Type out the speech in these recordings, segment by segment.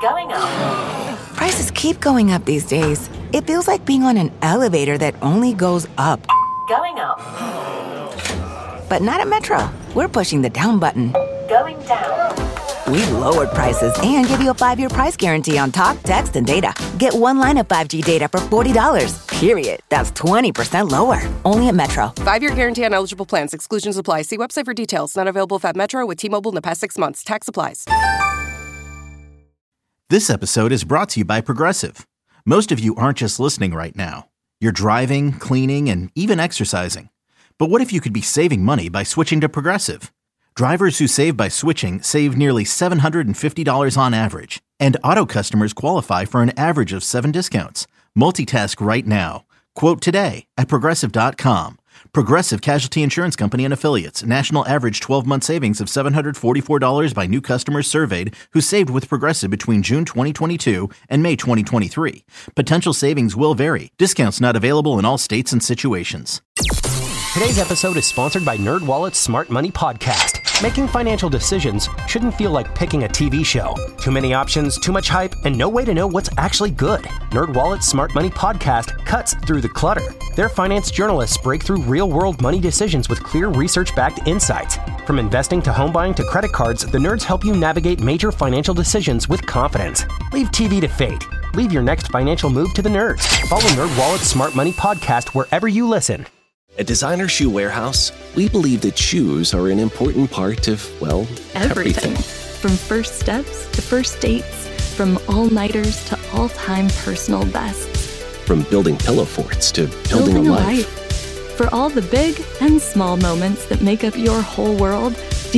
Going up. Prices keep going up these days. It feels like being on an elevator that only goes up. Going up. But not at Metro. We're pushing the down button. Going down. We've lowered prices and give you a 5-year price guarantee on talk, text, and data. Get one line of 5G data for $40, period. That's 20% lower. Only at Metro. 5-year guarantee on eligible plans. Exclusions apply. See website for details. Not available at Metro with T-Mobile in the past 6 months. Tax applies. This episode is brought to you by Progressive. Most of you aren't just listening right now. You're driving, cleaning, and even exercising. But what if you could be saving money by switching to Progressive? Drivers who save by switching save nearly $750 on average. And auto customers qualify for an average of 7 discounts. Multitask right now. Quote today at Progressive.com. Progressive Casualty Insurance Company and Affiliates. National average 12-month savings of $744 by new customers surveyed who saved with Progressive between June 2022 and May 2023. Potential savings will vary. Discounts not available in all states and situations. Today's episode is sponsored by NerdWallet's Smart Money Podcast. Making financial decisions shouldn't feel like picking a TV show. Too many options, too much hype, and no way to know what's actually good. NerdWallet's Smart Money Podcast cuts through the clutter. Their finance journalists break through real-world money decisions with clear research-backed insights. From investing to home buying to credit cards, the nerds help you navigate major financial decisions with confidence. Leave TV to fate. Leave your next financial move to the nerds. Follow NerdWallet's Smart Money Podcast wherever you listen. At Designer Shoe Warehouse, we believe that shoes are an important part of, well, everything. From first steps to first dates, from all-nighters to all-time personal bests. From building pillow forts to building a life. For all the big and small moments that make up your whole world,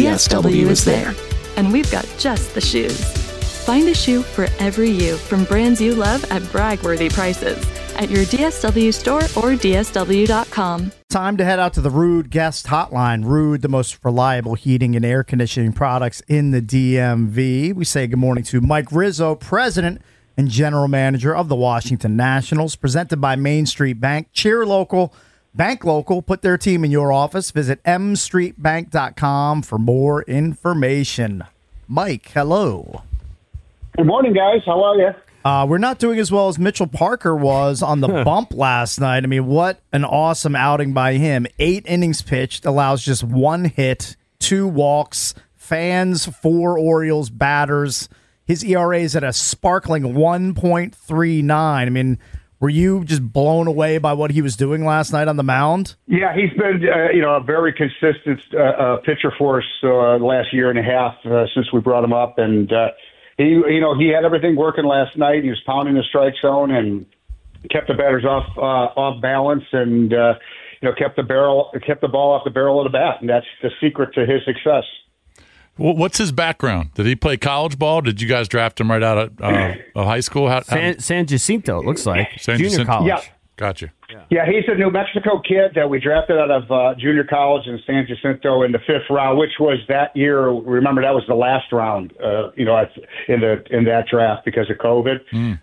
DSW is there. And we've got just the shoes. Find a shoe for every you from brands you love at brag-worthy prices at your DSW store or DSW.com. Time to head out to the Ruud guest hotline. Ruud, the most reliable heating and air conditioning products in the DMV. We say good morning to Mike Rizzo, president and general manager of the Washington Nationals, presented by Main Street Bank. Cheer local, bank local. Put their team in your office. Visit mstreetbank.com for more information. Mike, hello. Good morning, guys. How are you? We're not doing as well as Mitchell Parker was on the bump last night. I mean, what an awesome outing by him. 8 innings pitched, allows just 1 hit, 2 walks, fans, 4 Orioles batters. His ERA is at a sparkling 1.39. I mean, were you just blown away by what he was doing last night on the mound? Yeah, he's been a very consistent pitcher for us the last year and a half since we brought him up, and he had everything working last night. He was pounding the strike zone and kept the batters off balance, and kept the ball off the barrel of the bat, and that's the secret to his success. Well, what's his background? Did he play college ball? Did you guys draft him right out of high school? San Jacinto, it looks like. Junior college. Yeah. Gotcha. Yeah, he's a New Mexico kid that we drafted out of junior college in San Jacinto in the 5th round, which was that year. Remember, that was the last round, in that draft because of COVID.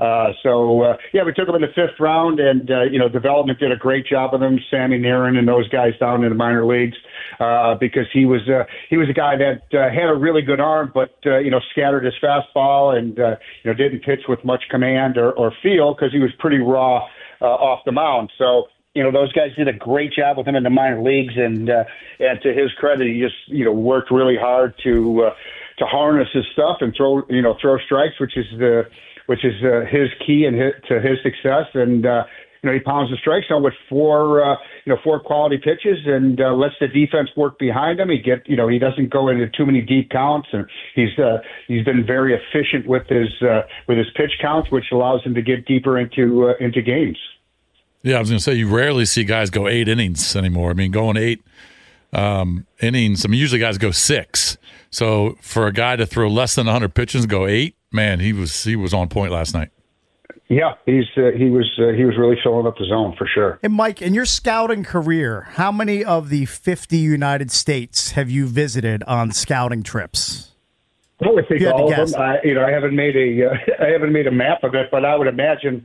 We took him in the 5th round, and development did a great job of him. Sammy Narin and those guys down in the minor leagues, because he was a guy that had a really good arm, but scattered his fastball and didn't pitch with much command or feel because he was pretty raw off the mound. So, those guys did a great job with him in the minor leagues, and to his credit, he just, worked really hard to harness his stuff and throw strikes, which is his key and to his success. And, he pounds the strike zone with 4 quality pitches and lets the defense work behind him. He doesn't go into too many deep counts, and he's been very efficient with his pitch counts, which allows him to get deeper into games. Yeah, I was going to say, you rarely see guys go 8 innings anymore. I mean, going 8 innings, usually guys go 6. So for a guy to throw less than 100 pitches and go 8, man, he was on point last night. Yeah, he was really filling up the zone for sure. And Mike, in your scouting career, how many of the 50 United States have you visited on scouting trips? I would think all of them. I haven't made a map of it, but I would imagine,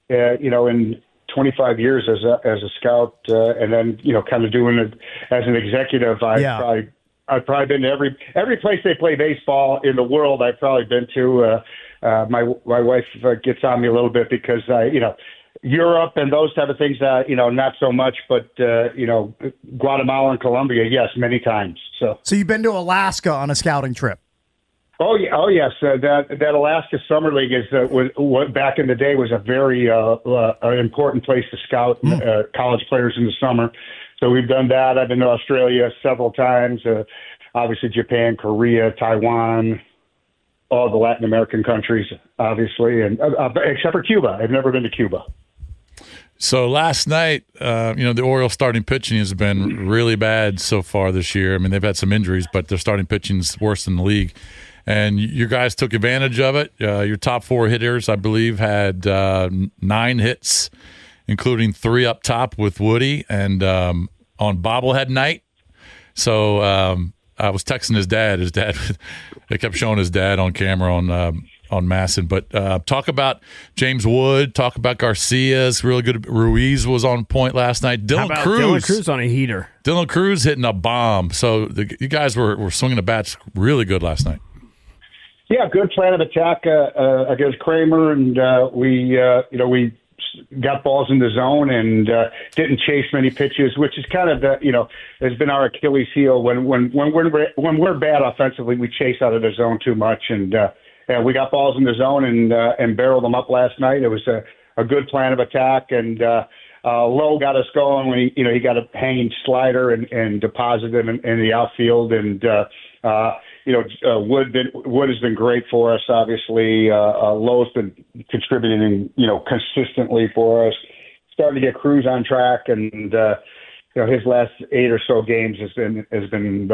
in 25 years as a scout, and then kind of doing it as an executive, I've probably been to every place they play baseball in the world. I've probably been to my wife gets on me a little bit because Europe and those type of things, not so much, but Guatemala and Colombia, yes, many times. So you've been to Alaska on a scouting trip? Oh yeah, yes. That Alaska Summer League was back in the day was a very important place to scout college players in the summer. So we've done that. I've been to Australia several times. Obviously, Japan, Korea, Taiwan, all the Latin American countries, obviously, and except for Cuba. I've never been to Cuba. So last night, the Orioles starting pitching has been really bad so far this year. I mean, they've had some injuries, but their starting pitching is worse in the league. And you guys took advantage of it. Your top 4 hitters, I believe, had 9 hits, including 3 up top with Woody and on bobblehead night. So I was texting his dad. They kept showing his dad on camera on Masson. But talk about James Wood. Talk about Garcia's really good. Ruiz was on point last night. Dylan Cruz on a heater. Dylan Cruz hitting a bomb. So you guys were swinging the bats really good last night. Yeah, good plan of attack against Kramer, and we got balls in the zone and didn't chase many pitches, which is kind of has been our Achilles heel. When we're bad offensively, we chase out of the zone too much, and we got balls in the zone and barreled them up last night. It was a good plan of attack, and Lowe got us going when he got a hanging slider and deposited in the outfield, and Wood has been great for us. Obviously, Lowe's been contributing, consistently for us. Starting to get Cruz on track, and his last 8 or so games has been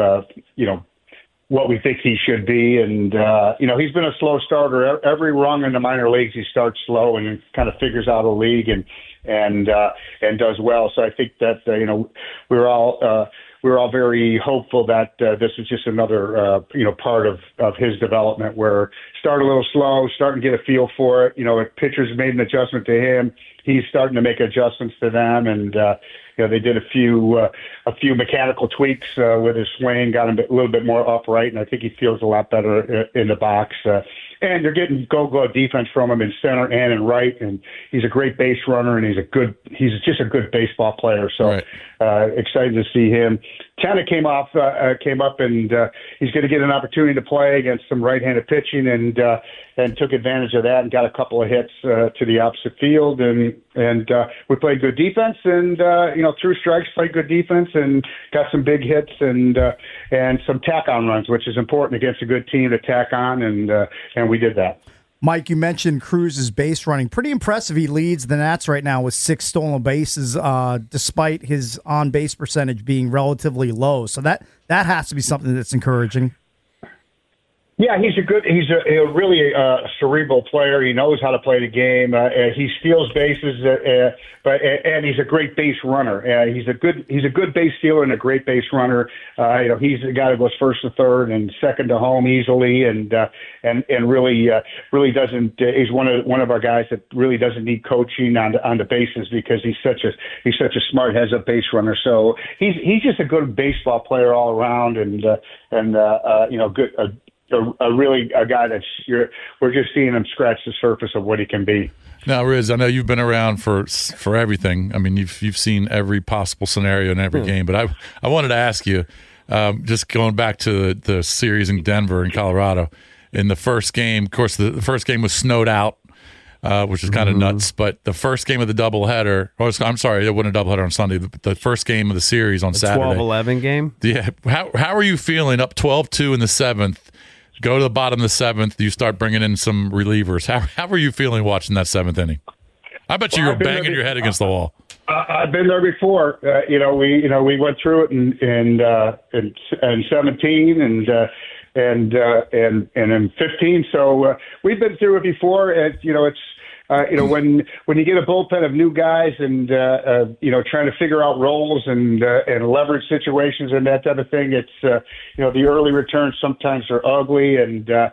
what we think he should be. And he's been a slow starter. Every rung in the minor leagues, he starts slow and kind of figures out a league and does well. So I think that we're all very hopeful that this is just another part of his development, where start a little slow, starting to get a feel for it. If pitchers made an adjustment to him, he's starting to make adjustments to them, and they did a few mechanical tweaks with his swing, got him a little bit more upright, and I think he feels a lot better in the box. And they're getting go defense from him in center and in right, and he's a great base runner, and he's just a good baseball player. So excited to see him. Tanner came up, and he's going to get an opportunity to play against some right-handed pitching, and took advantage of that and got a couple of hits to the opposite field, and we played good defense, and through strikes played good defense and got some big hits and some tack-on runs, which is important against a good team to tack on, and we did that. Mike, you mentioned Cruz's base running. Pretty impressive. He leads the Nats right now with 6 stolen bases, despite his on-base percentage being relatively low. So that has to be something that's encouraging. Yeah, he's a really cerebral player. He knows how to play the game. He steals bases, and he's a great base runner. He's a good base stealer and a great base runner. He's the guy that goes first to third and second to home easily, and really doesn't. He's one of our guys that really doesn't need coaching on the bases, because he's such a smart heads-up base runner. So he's just a good baseball player all around, and good. A guy that's we're just seeing him scratch the surface of what he can be. Now, Riz, I know you've been around for everything. I mean, you've seen every possible scenario in every game. But I wanted to ask you, just going back to the series in Denver and Colorado, in the first game, of course, the first game was snowed out, which is kind of nuts. But the first game of the doubleheader, I'm sorry, it wasn't a doubleheader on Sunday. The first game of the series on Saturday. 12-11 game? Yeah. How are you feeling up 12-2 in the 7th? Go to the bottom of the 7th. You start bringing in some relievers. How were you feeling watching that 7th inning? I bet you were banging your head against the wall. I've been there before. We went through it in 17 and in 15. So we've been through it before. When you get a bullpen of new guys and trying to figure out roles and leverage situations and that type of thing, it's the early returns sometimes are ugly, and the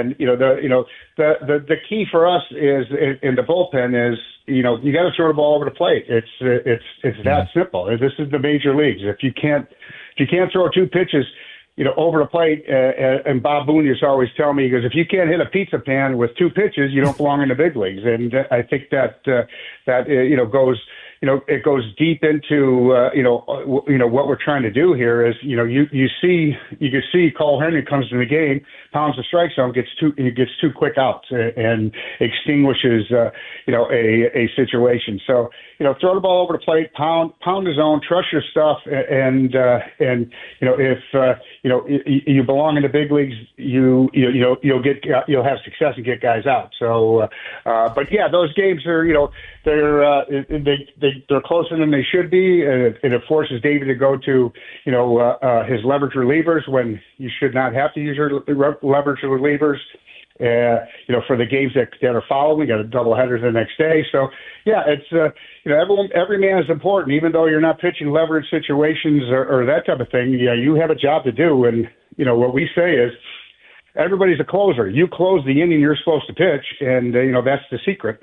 key for us is in the bullpen is you got to throw the ball over the plate. It's that simple. This is the major leagues. If you can't throw 2 pitches, over the plate, and Bob Boone used to always tell me, he goes, if you can't hit a pizza pan with 2 pitches, you don't belong in the big leagues. And I think that goes, it goes deep into, what we're trying to do here is, you can see Cole Henry comes to the game, pounds the strike zone, gets 2 quick outs and extinguishes, a situation. So, throw the ball over the plate, pound the zone, trust your stuff. And if, you belong in the big leagues, you'll have success and get guys out. So, but yeah, those games are, they're closer than they should be. And it forces Davey to go to, his leverage relievers when you should not have to use your leverage relievers. For the games that are following, we got a doubleheader the next day. So, yeah, it's every man is important, even though you're not pitching leverage situations or that type of thing. Yeah, you have a job to do, and what we say is everybody's a closer. You close the inning you're supposed to pitch, and that's the secret.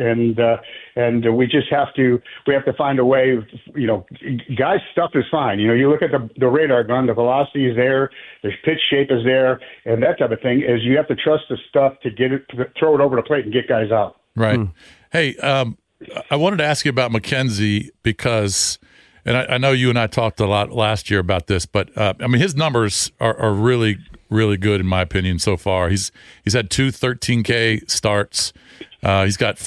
And we just have to find a way. Guys' stuff is fine. You look at the radar gun, the velocity is there, the pitch shape is there, and that type of thing. Is you have to trust the stuff to throw it over the plate and get guys out. Right. Hey, I wanted to ask you about McKenzie because, and I know you and I talked a lot last year about this, but his numbers are really, really good in my opinion so far. He's had 2 13K starts. He's got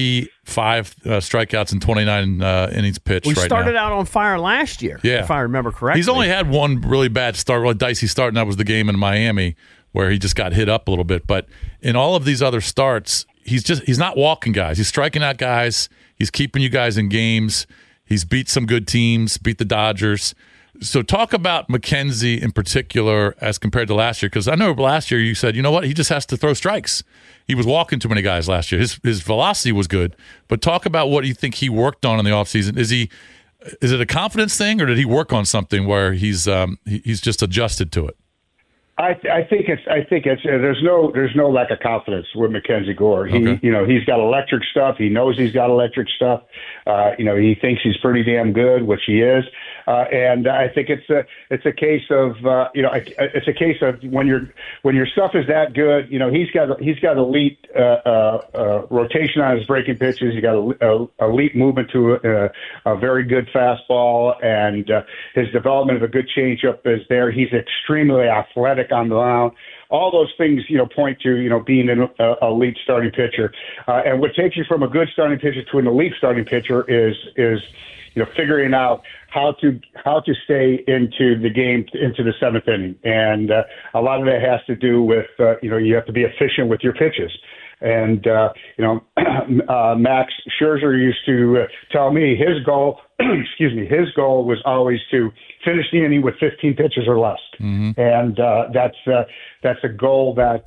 45 strikeouts and 29 innings pitched. We started out on fire last year, if I remember correctly. He's only had one really bad start, really dicey start, and that was the game in Miami where he just got hit up a little bit. But in all of these other starts, he's not walking guys. He's striking out guys. He's keeping you guys in games. He's beat some good teams, beat the Dodgers. So talk about McKenzie in particular as compared to last year, because I know last year you said, you know what, he just has to throw strikes. He was walking too many guys last year. His velocity was good, but talk about what you think he worked on in the offseason. Is it a confidence thing, or did he work on something where he's just adjusted to it? I think it's there's no lack of confidence with Mackenzie Gore. He's got electric stuff. He knows he's got electric stuff. He thinks he's pretty damn good, which he is. And I think it's a case of it's a case of when your stuff is that good. He's got elite rotation on his breaking pitches. He's got elite movement to a very good fastball, and his development of a good changeup is there. He's extremely athletic on the mound. All those things, point to, being an elite starting pitcher. And what takes you from a good starting pitcher to an elite starting pitcher is figuring out how to stay into the game, into the 7th inning. And a lot of that has to do with, you have to be efficient with your pitches. And, Max Scherzer used to tell me his goal was always to finish the inning with 15 pitches or less. Mm-hmm. And that's a goal that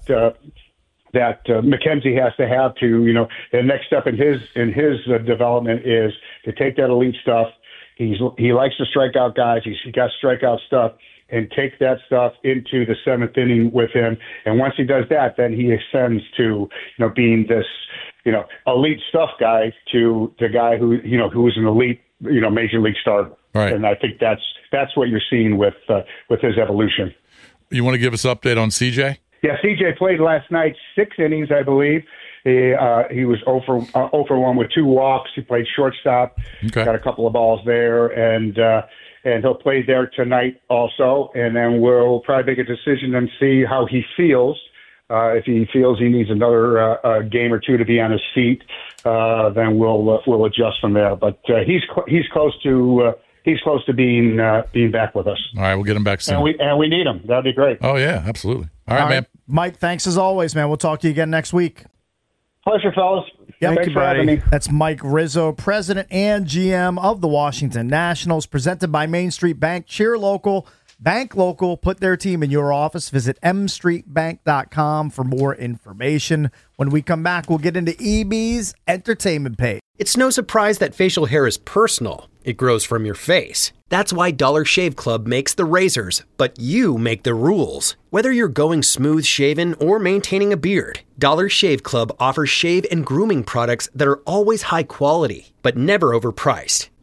McKenzie has to have to, the next step in his development is to take that elite stuff. He likes to strike out guys. He's got strikeout stuff, and take that stuff into the 7th inning with him. And once he does that, then he ascends to, being this, elite stuff guy to the guy who is an elite, major league starter. Right. And I think that's what you're seeing with his evolution. You want to give us an update on CJ? Yeah, CJ played last night 6 innings, I believe. He was 0 for 1 with 2 walks. He played shortstop. Okay. Got a couple of balls there, and he'll play there tonight also. And then we'll probably make a decision and see how he feels. If he feels he needs another game or 2 to be on his feet, then we'll adjust from there. But he's close to being back with us. All right, we'll get him back soon. And we need him. That'd be great. Oh yeah, absolutely. All right, man. Mike, thanks as always, man. We'll talk to you again next week. Pleasure, fellas. Yep. Thanks for having me. That's Mike Rizzo, President and GM of the Washington Nationals, presented by Main Street Bank. Cheer local, bank local, put their team in your office. Visit mstreetbank.com for more information. When we come back, we'll get into EB's entertainment page. It's no surprise that facial hair is personal. It grows from your face. That's why Dollar Shave Club makes the razors, but you make the rules. Whether you're going smooth shaven or maintaining a beard, Dollar Shave Club offers shave and grooming products that are always high quality, but never overpriced.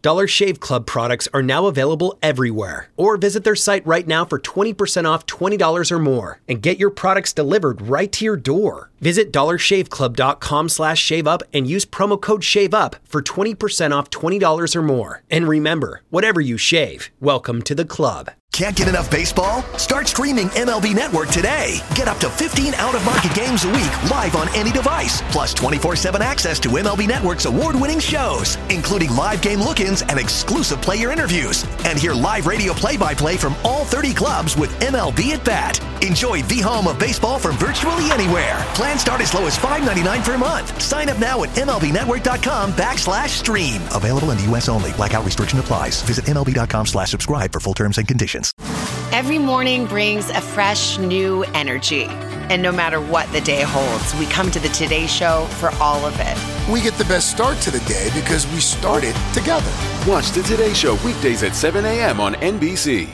Dollar Shave Club products are now available everywhere. Or visit their site right now for 20% off $20 or more and get your products delivered right to your door. Visit dollarshaveclub.com/shaveup and use promo code SHAVEUP for 20% off $20 or more. And remember, whatever you shave, welcome to the club. Can't get enough baseball? Start streaming MLB Network today. Get up to 15 out-of-market games a week live on any device. Plus 24/7 access to MLB Network's award-winning shows, including live game look-ins and exclusive player interviews. And hear live radio play-by-play from all 30 clubs with MLB at Bat. Enjoy the home of baseball from virtually anywhere. Plans start as low as $5.99 per month. Sign up now at MLBnetwork.com/stream. Available in the U.S. only. Blackout restriction applies. Visit MLB.com/subscribe for full terms and conditions. Every morning brings a fresh, new energy. And no matter what the day holds, we come to the Today Show for all of it. We get the best start to the day because we started together. Watch the Today Show weekdays at 7 a.m. on NBC.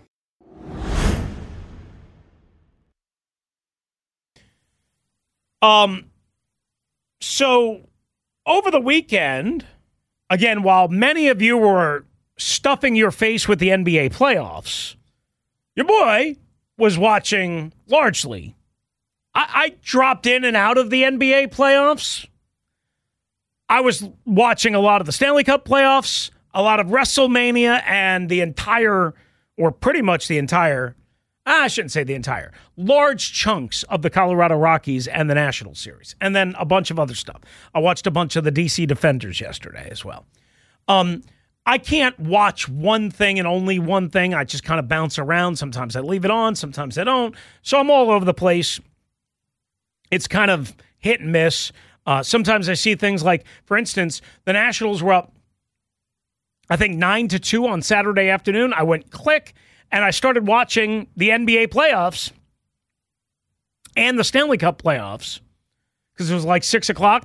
So over the weekend, again, while many of you were stuffing your face with the NBA playoffs, your boy was watching largely. I dropped in and out of the NBA playoffs. I was watching a lot of the Stanley Cup playoffs, a lot of WrestleMania, and the entire, or pretty much the entire, I shouldn't say the entire, large chunks of the Colorado Rockies and the National Series, and then a bunch of other stuff. I watched a bunch of the DC Defenders yesterday as well. I can't watch one thing and only one thing. I just kind of bounce around. Sometimes I leave it on, sometimes I don't. So I'm all over the place. It's kind of hit and miss. Sometimes I see things like, for instance, the Nationals were up, I think, 9-2 on Saturday afternoon. I went click, and I started watching the NBA playoffs and the Stanley Cup playoffs because it was like 6 o'clock.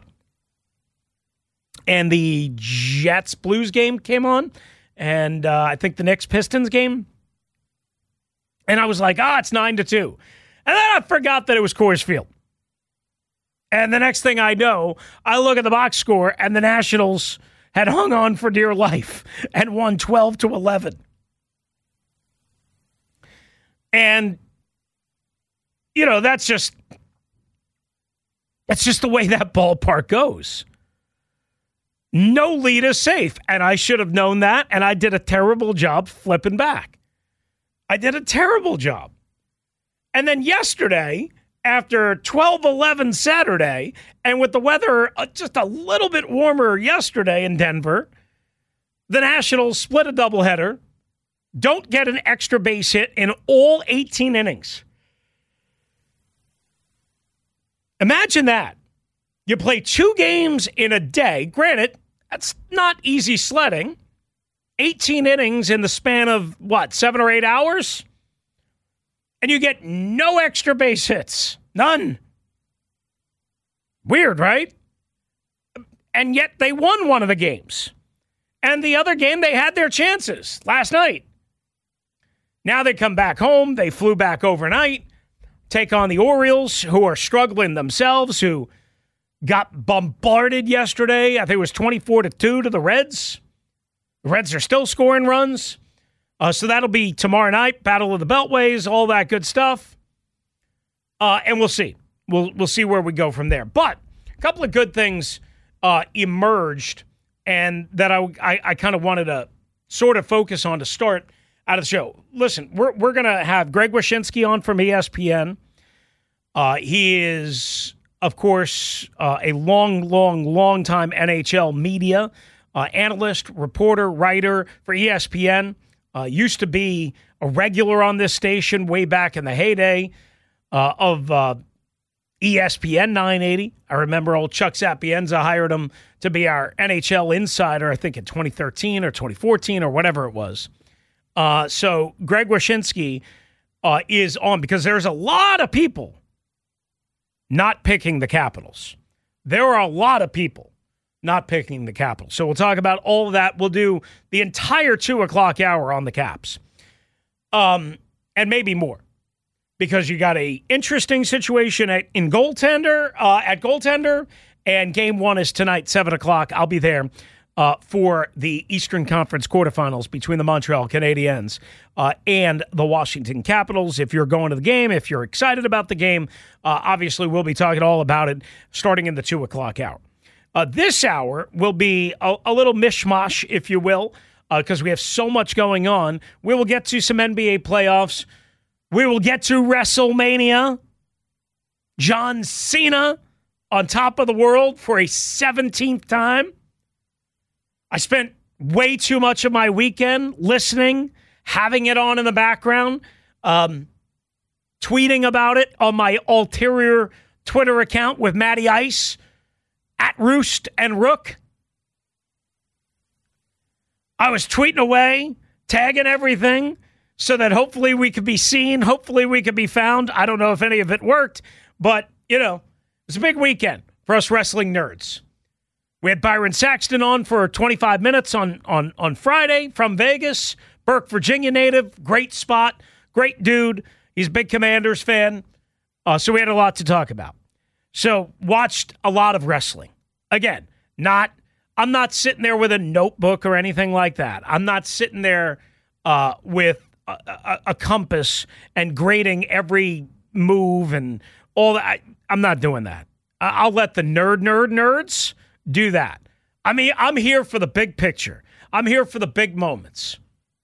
And the Jets-Blues game came on, and I think the Knicks-Pistons game. And I was like, it's 9-2. And then I forgot that it was Coors Field. And the next thing I know, I look at the box score, and the Nationals had hung on for dear life and won 12-11. And, that's just the way that ballpark goes. No lead is safe, and I should have known that, and I did a terrible job flipping back. I did a terrible job. And then yesterday, after 12-11 Saturday, and with the weather just a little bit warmer yesterday in Denver, the Nationals split a doubleheader, don't get an extra base hit in all 18 innings. Imagine that. You play 2 games in a day. Granted, that's not easy sledding. 18 innings in the span of, 7 or 8 hours? And you get no extra base hits. None. Weird, right? And yet they won one of the games. And the other game, they had their chances last night. Now they come back home. They flew back overnight, take on the Orioles, who are struggling themselves, who got bombarded yesterday. I think it was 24-2 to the Reds. The Reds are still scoring runs. So that'll be tomorrow night, Battle of the Beltways, all that good stuff. And we'll see. We'll see where we go from there. But a couple of good things emerged, and that I kind of wanted to sort of focus on to start out of the show. Listen, we're going to have Greg Wyshynski on from ESPN. He is, of course, a long time NHL media analyst, reporter, writer for ESPN. Used to be a regular on this station way back in the heyday of ESPN 980. I remember old Chuck Sapienza hired him to be our NHL insider, I think in 2013 or 2014 or whatever it was. So Greg Wyshynski is on because there's a lot of people not picking the Capitals. There are a lot of people not picking the Capitals. So we'll talk about all of that. We'll do the entire 2 o'clock hour on the Caps. And maybe more. Because you got a interesting situation at goaltender, and game 1 is tonight, 7 o'clock. I'll be there for the Eastern Conference quarterfinals between the Montreal Canadiens and the Washington Capitals. If you're going to the game, if you're excited about the game, obviously we'll be talking all about it starting in the 2 o'clock hour. This hour will be a little mishmash, if you will, because we have so much going on. We will get to some NBA playoffs. We will get to WrestleMania. John Cena on top of the world for a 17th time. I spent way too much of my weekend listening, having it on in the background, tweeting about it on my ulterior Twitter account with Matty Ice, at Roost and Rook. I was tweeting away, tagging everything, so that hopefully we could be seen, hopefully we could be found. I don't know if any of it worked, but, it was a big weekend for us wrestling nerds. We had Byron Saxton on for 25 minutes on Friday from Vegas. Burke, Virginia native, great spot, great dude. He's a big Commanders fan, so we had a lot to talk about. So watched a lot of wrestling. Again, I'm not sitting there with a notebook or anything like that. I'm not sitting there with a compass and grading every move and all that. I'm not doing that. I'll let the nerds do that. I mean, I'm here for the big picture. I'm here for the big moments.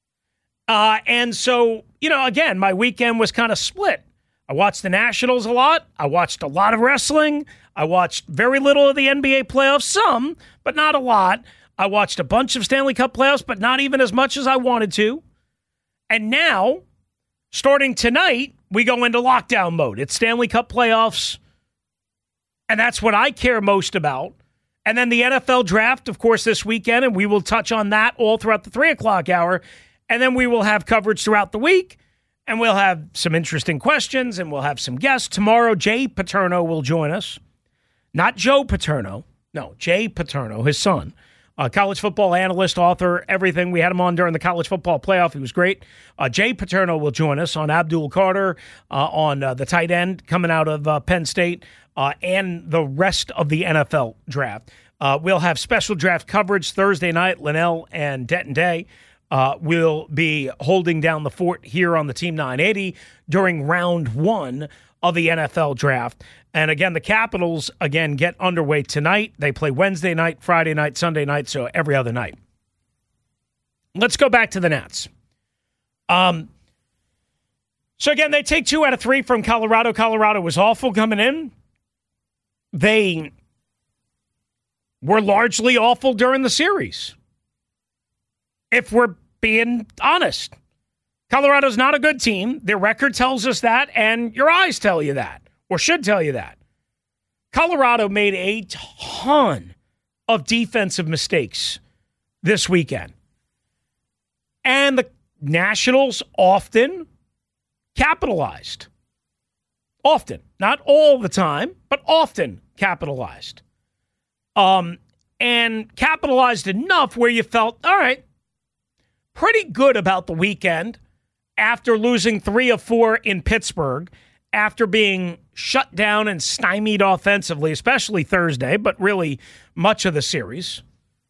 And so, again, my weekend was kind of split. I watched the Nationals a lot. I watched a lot of wrestling. I watched very little of the NBA playoffs, some, but not a lot. I watched a bunch of Stanley Cup playoffs, but not even as much as I wanted to. And now, starting tonight, we go into lockdown mode. It's Stanley Cup playoffs, and that's what I care most about. And then the NFL draft, of course, this weekend, and we will touch on that all throughout the 3 o'clock hour. And then we will have coverage throughout the week, and we'll have some interesting questions, and we'll have some guests. Tomorrow, Jay Paterno will join us. Not Joe Paterno. No, Jay Paterno, his son. College football analyst, author, everything. We had him on during the college football playoff. He was great. Jay Paterno will join us on Abdul Carter, on the tight end coming out of Penn State, and the rest of the NFL draft. We'll have special draft coverage Thursday night. Linnell and Denton Day will be holding down the fort here on the Team 980 during round 1 of the NFL draft. And again, the Capitals, get underway tonight. They play Wednesday night, Friday night, Sunday night, so every other night. Let's go back to the Nats. So again, they take 2 out of 3 from Colorado. Colorado was awful coming in. They were largely awful during the series. If we're being honest. Colorado's not a good team. Their record tells us that, and your eyes tell you that, or should tell you that. Colorado made a ton of defensive mistakes this weekend. And the Nationals often capitalized. Often. Not all the time, but often capitalized. And capitalized enough where you felt, all right, pretty good about the weekend after losing 3 of 4 in Pittsburgh, after being shut down and stymied offensively, especially Thursday, but really much of the series.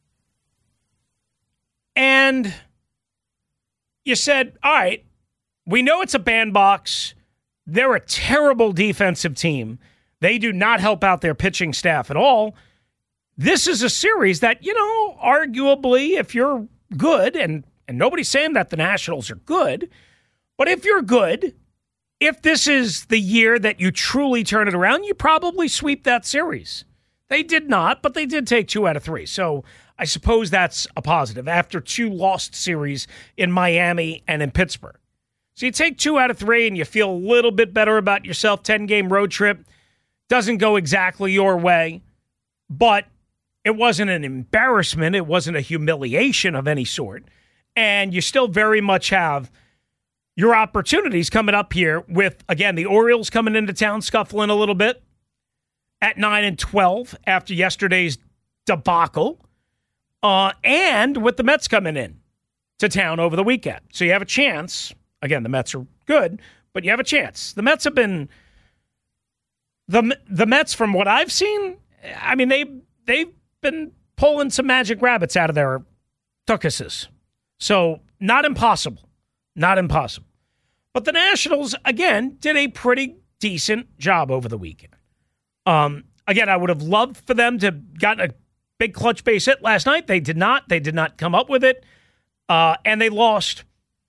And you said, all right, we know it's a bandbox. They're a terrible defensive team. They do not help out their pitching staff at all. This is a series that, arguably, if you're good, and nobody's saying that the Nationals are good, but if you're good, if this is the year that you truly turn it around, you probably sweep that series. They did not, but they did take 2 out of 3. So I suppose that's a positive after 2 lost series in Miami and in Pittsburgh. So you take 2 out of 3 and you feel a little bit better about yourself. 10-game road trip doesn't go exactly your way, but it wasn't an embarrassment. It wasn't a humiliation of any sort. And you still very much have your opportunities coming up here with, again, the Orioles coming into town scuffling a little bit at 9-12 after yesterday's debacle, and with the Mets coming in to town over the weekend. So you have a chance. Again, the Mets are good, but you have a chance. The Mets have been the Mets, from what I've seen, I mean, they've been pulling some magic rabbits out of their tuckuses. So not impossible. Not impossible. But the Nationals, again, did a pretty decent job over the weekend. Again, I would have loved for them to have gotten a big clutch base hit last night. They did not. They did not come up with it. And they lost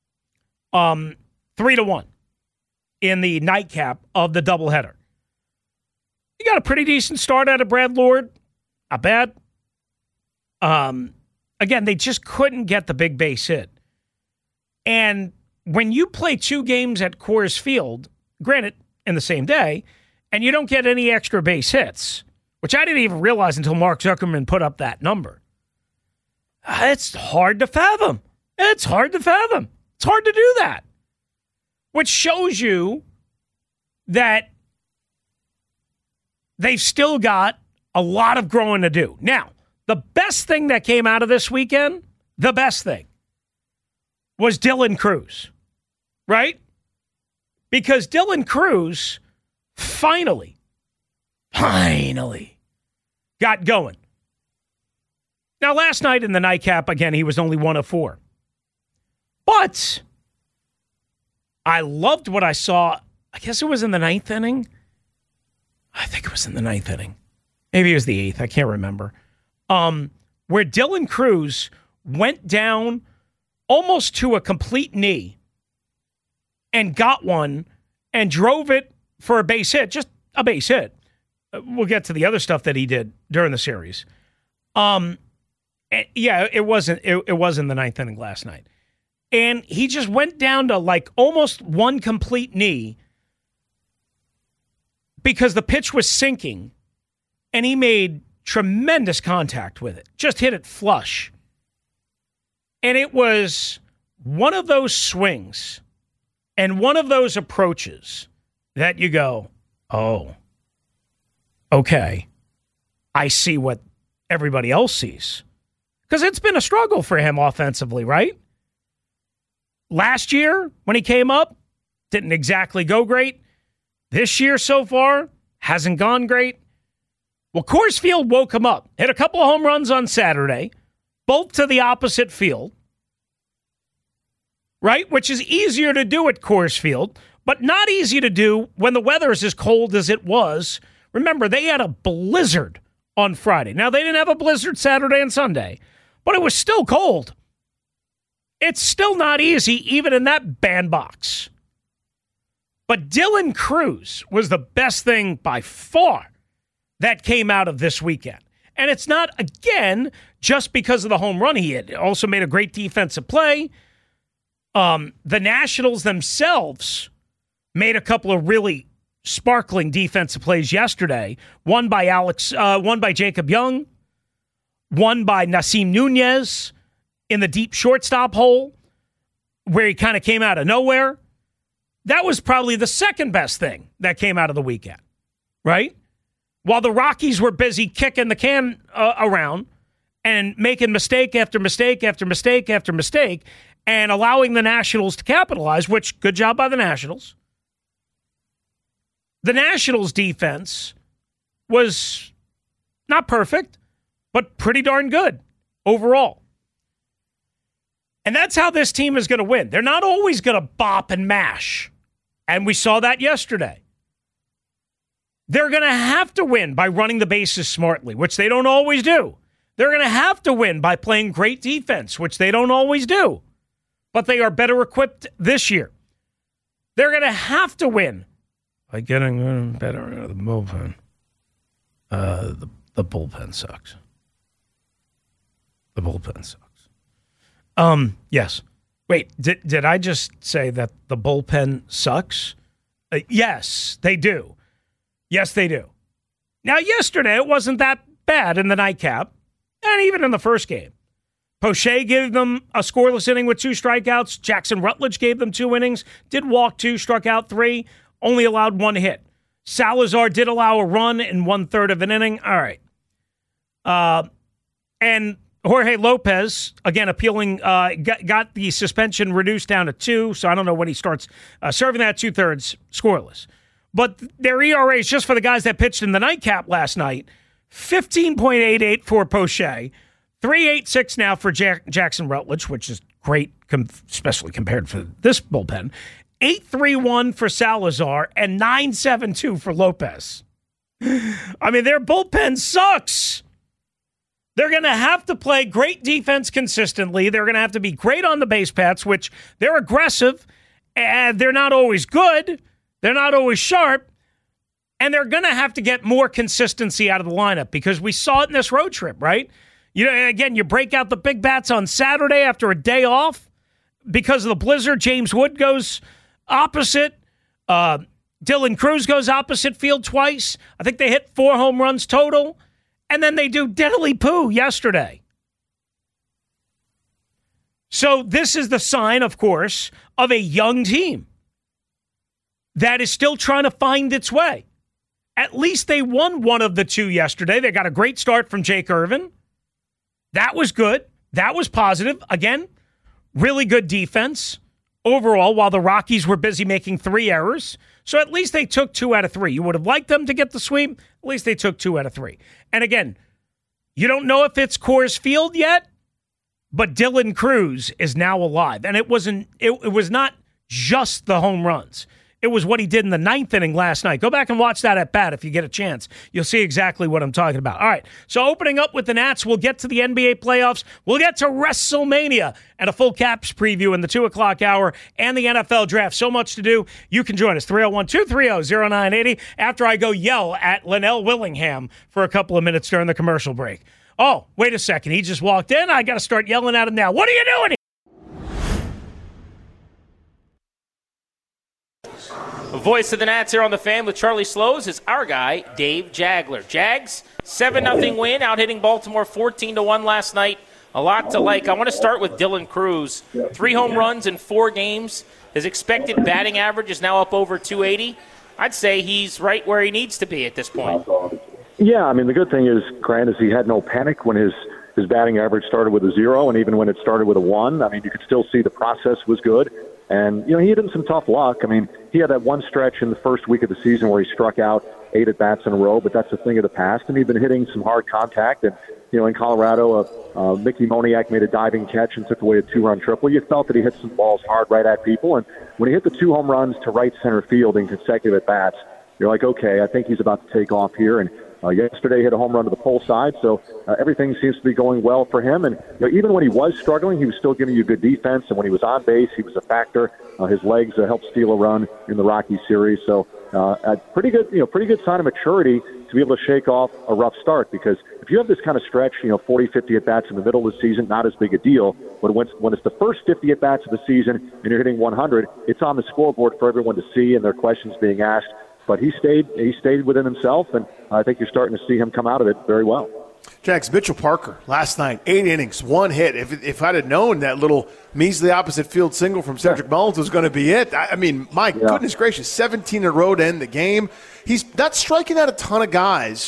3-1 in the nightcap of the doubleheader. You got a pretty decent start out of Brad Lord. Not bad. Again, they just couldn't get the big base hit. And when you play 2 games at Coors Field, granted, in the same day, and you don't get any extra base hits, which I didn't even realize until Mark Zuckerman put up that number, it's hard to fathom. It's hard to fathom. It's hard to do that. Which shows you that they've still got a lot of growing to do. Now, the best thing that came out of this weekend, the best thing, was Dylan Cruz, right? Because Dylan Cruz finally got going. Now, last night in the nightcap, again, he was only 1 of 4. But I loved what I saw. I guess it was in the 9th inning. I think it was in the 9th inning. Maybe it was the 8th. I can't remember. Where Dylan Cruz went down almost to a complete knee and got one and drove it for a base hit. Just a base hit. We'll get to the other stuff that he did during the series. Yeah, it was in the 9th inning last night. And he just went down to like almost one complete knee because the pitch was sinking, and he made tremendous contact with it. Just hit it flush. And it was one of those swings and one of those approaches that you go, oh, okay, I see what everybody else sees. Because it's been a struggle for him offensively, right? Last year, when he came up, didn't exactly go great. This year so far, hasn't gone great. Well, Coors Field woke him up. Hit a couple of home runs on Saturday, both to the opposite field, right? Which is easier to do at Coors Field, but not easy to do when the weather is as cold as it was. Remember, they had a blizzard on Friday. Now, they didn't have a blizzard Saturday and Sunday, but it was still cold. It's still not easy, even in that bandbox. But Dylan Cruz was the best thing by far that came out of this weekend. And it's not, again, just because of the home run he hit. He also made a great defensive play. The Nationals themselves made a couple of really sparkling defensive plays yesterday. One by Jacob Young, one by Nasim Nunez in the deep shortstop hole where he kind of came out of nowhere. That was probably the second best thing that came out of the weekend, right? While the Rockies were busy kicking the can around and making mistake after mistake after mistake after mistake and allowing the Nationals to capitalize, which, good job by the Nationals. The Nationals' defense was not perfect, but pretty darn good overall. And that's how this team is going to win. They're not always going to bop and mash. And we saw that yesterday. They're going to have to win by running the bases smartly, which they don't always do. They're going to have to win by playing great defense, which they don't always do. But they are better equipped this year. They're going to have to win by getting better out of the bullpen. The bullpen sucks. The bullpen sucks. Yes. Wait, did I just say that the bullpen sucks? Yes, they do. Yes, they do. Now, yesterday, it wasn't that bad in the nightcap, and even in the first game. Poche gave them a scoreless inning with 2 strikeouts. Jackson Rutledge gave them 2 innings, did walk 2, struck out 3, only allowed 1 hit. Salazar did allow a run in 1/3 of an inning. All right. And Jorge Lopez, again, appealing, got the suspension reduced down to 2, so I don't know when he starts serving that 2/3 scoreless. But their ERAs, just for the guys that pitched in the nightcap last night, 15.88 for Poche, 3.86 now for Jackson Rutledge, which is great, especially compared to this bullpen. 8.31 for Salazar and 9.72 for Lopez. I mean, their bullpen sucks. They're going to have to play great defense consistently. They're going to have to be great on the base paths, which they're aggressive, and they're not always good. They're not always sharp. And they're going to have to get more consistency out of the lineup because we saw it in this road trip, right? You know, again, you break out the big bats on Saturday after a day off because of the blizzard. James Wood goes opposite. Dylan Cruz goes opposite field twice. I think they hit 4 home runs total. And then they do diddly poo yesterday. So this is the sign, of course, of a young team that is still trying to find its way. At least they won one of the 2 yesterday. They got a great start from Jake Irvin. That was good. That was positive. Again, really good defense overall while the Rockies were busy making 3 errors. So at least they took 2 out of 3. You would have liked them to get the sweep. At least they took 2 out of 3. And again, you don't know if it's Coors Field yet, but Dylan Cruz is now alive. And it was not just the home runs. It was what he did in the 9th inning last night. Go back and watch that at bat if you get a chance. You'll see exactly what I'm talking about. All right, so opening up with the Nats, we'll get to the NBA playoffs. We'll get to WrestleMania and a full Caps preview in the 2 o'clock hour and the NFL draft. So much to do. You can join us, 301-230-0980, after I go yell at Linnell Willingham for a couple of minutes during the commercial break. Oh, wait a second. He just walked in. I got to start yelling at him now. What are you doing? The voice of the Nats here on the Fan with Charlie Slows is our guy, Dave Jagler. Jags, 7-0 win, out hitting Baltimore 14-1 last night. A lot to like. I want to start with Dylan Cruz. 3 home runs in 4 games. His expected batting average is now up over 280. I'd say he's right where he needs to be at this point. Yeah, I mean, the good thing is, Grant, is he had no panic when his batting average started with a 0, and even when it started with a 1, I mean, you could still see the process was good. And, you know, he had some tough luck. I mean, he had that one stretch in the first week of the season where he struck out 8 at-bats in a row, but that's a thing of the past. And he'd been hitting some hard contact. And, you know, in Colorado, Mickey Moniak made a diving catch and took away a 2-run triple. You felt that he hit some balls hard right at people. And when he hit the 2 home runs to right center field in consecutive at-bats, you're like, okay, I think he's about to take off here. And yesterday he hit a home run to the pole side, so everything seems to be going well for him. And you know, even when he was struggling, he was still giving you good defense. And when he was on base, he was a factor. His legs helped steal a run in the Rockies series. So a pretty good sign of maturity to be able to shake off a rough start. Because if you have this kind of stretch, 40, 50 at bats in the middle of the season, not as big a deal. But when it's the first 50 at bats of the season and you're hitting 100, it's on the scoreboard for everyone to see, and there are questions being asked. But he stayed within himself, and I think you're starting to see him come out of it very well. Jags, Mitchell Parker, last night, 8 innings, 1 hit. If I'd have known that little measly opposite field single from Cedric Mullins was going to be it, I mean, my goodness gracious, 17 in a row to end the game. He's not striking out a ton of guys.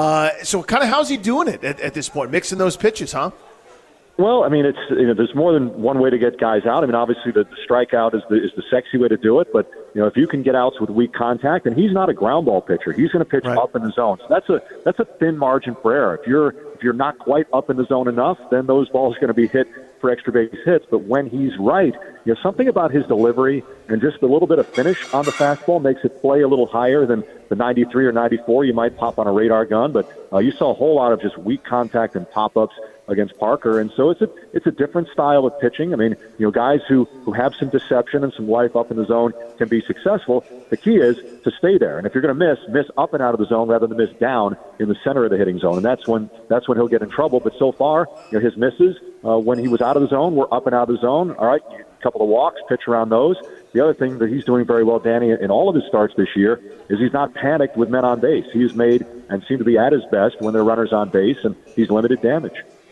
So kind of how's he doing it at this point, mixing those pitches, huh? Well, I mean, it's there's more than one way to get guys out. I mean, obviously the strikeout is the sexy way to do it, but if you can get outs with weak contact, and he's not a ground ball pitcher, he's going to pitch up in the zone. So that's a thin margin for error. If you're not quite up in the zone enough, then those balls are going to be hit for extra base hits. But when he's right, something about his delivery and just a little bit of finish on the fastball makes it play a little higher than the 93 or 94 you might pop on a radar gun. But you saw a whole lot of just weak contact and pop-ups against Parker, and so it's a different style of pitching. I mean, guys who have some deception and some life up in the zone can be successful. The key is to stay there, and if you're going to miss up and out of the zone rather than miss down in the center of the hitting zone, and that's when he'll get in trouble. But so far, his misses when he was out of the zone were up and out of the zone. All right, a couple of walks, pitch around those. The other thing that he's doing very well, Danny, in all of his starts this year is he's not panicked with men on base. He's made and seemed to be at his best when there are runners on base, and he's limited damage.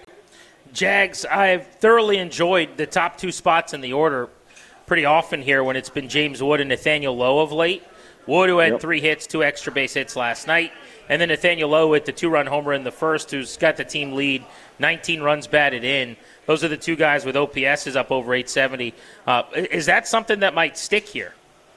Jags, I've thoroughly enjoyed the top 2 spots in the order pretty often here when it's been James Wood and Nathaniel Lowe of late. Wood, who had 3 hits, 2 extra base hits last night, and then Nathaniel Lowe with the 2-run homer in the first, who's got the team lead, 19 runs batted in. Those are the 2 guys with OPSs up over 870. Is that something that might stick here?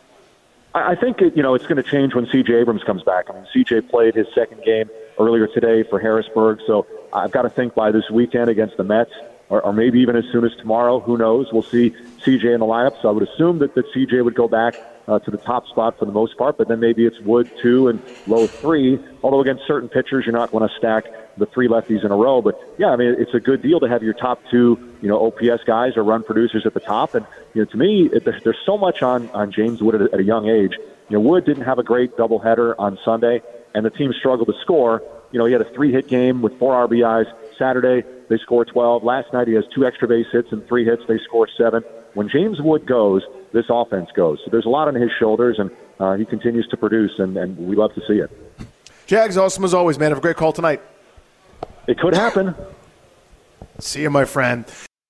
I think it's going to change when C.J. Abrams comes back. I mean, C.J. played his second game earlier today for Harrisburg, so I've got to think by this weekend against the Mets, or maybe even as soon as tomorrow. Who knows? We'll see CJ in the lineup. So I would assume that CJ would go back to the top spot for the most part, but then maybe it's Wood 2 and Lowe 3. Although against certain pitchers, you're not going to stack the 3 lefties in a row. But yeah, I mean, it's a good deal to have your top 2, OPS guys or run producers at the top. And to me, there's so much on James Wood at a young age. Wood didn't have a great doubleheader on Sunday, and the team struggled to score. He had a 3-hit game with 4 RBIs. Saturday, they scored 12. Last night, he has 2 extra base hits and 3 hits. They score 7. When James Wood goes, this offense goes. So there's a lot on his shoulders, and he continues to produce, and we love to see it. Jags, awesome as always, man. Have a great call tonight. It could happen. See you, my friend.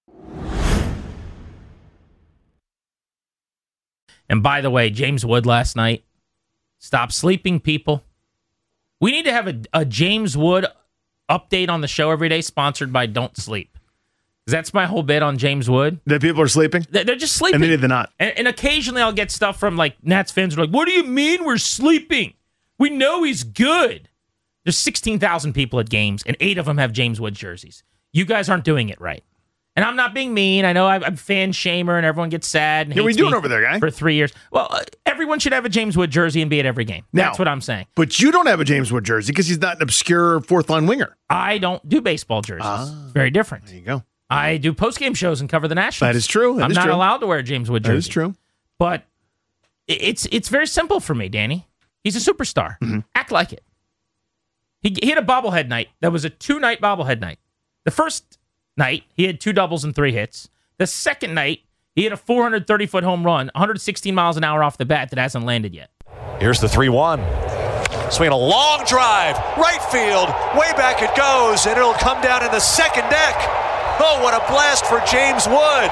And by the way, James Wood last night, stop sleeping, people. We need to have a James Wood update on the show every day, sponsored by Don't Sleep. Because that's my whole bit on James Wood. That people are sleeping? They're just sleeping. And maybe they're not. And occasionally I'll get stuff from Nats fans who are like, what do you mean we're sleeping? We know he's good. There's 16,000 people at games, and 8 of them have James Wood jerseys. You guys aren't doing it right. And I'm not being mean. I know I'm fan shamer, and everyone gets sad. And what are you doing over there, guy? For 3 years. Well, everyone should have a James Wood jersey and be at every game. That's what I'm saying. But you don't have a James Wood jersey because he's not an obscure fourth-line winger. I don't do baseball jerseys. It's very different. There you go. I do post-game shows and cover the Nationals. That is true. I'm not allowed to wear a James Wood jersey. That is true. But it's very simple for me, Danny. He's a superstar. Mm-hmm. Act like it. He had a bobblehead night. That was a 2-night bobblehead night. The first night, he had 2 doubles and 3 hits. The second night, he had a 430-foot home run, 116 miles an hour off the bat that hasn't landed yet. Here's the 3-1. Swinging a long drive, right field, way back it goes, and it'll come down in the second deck. Oh, what a blast for James Wood.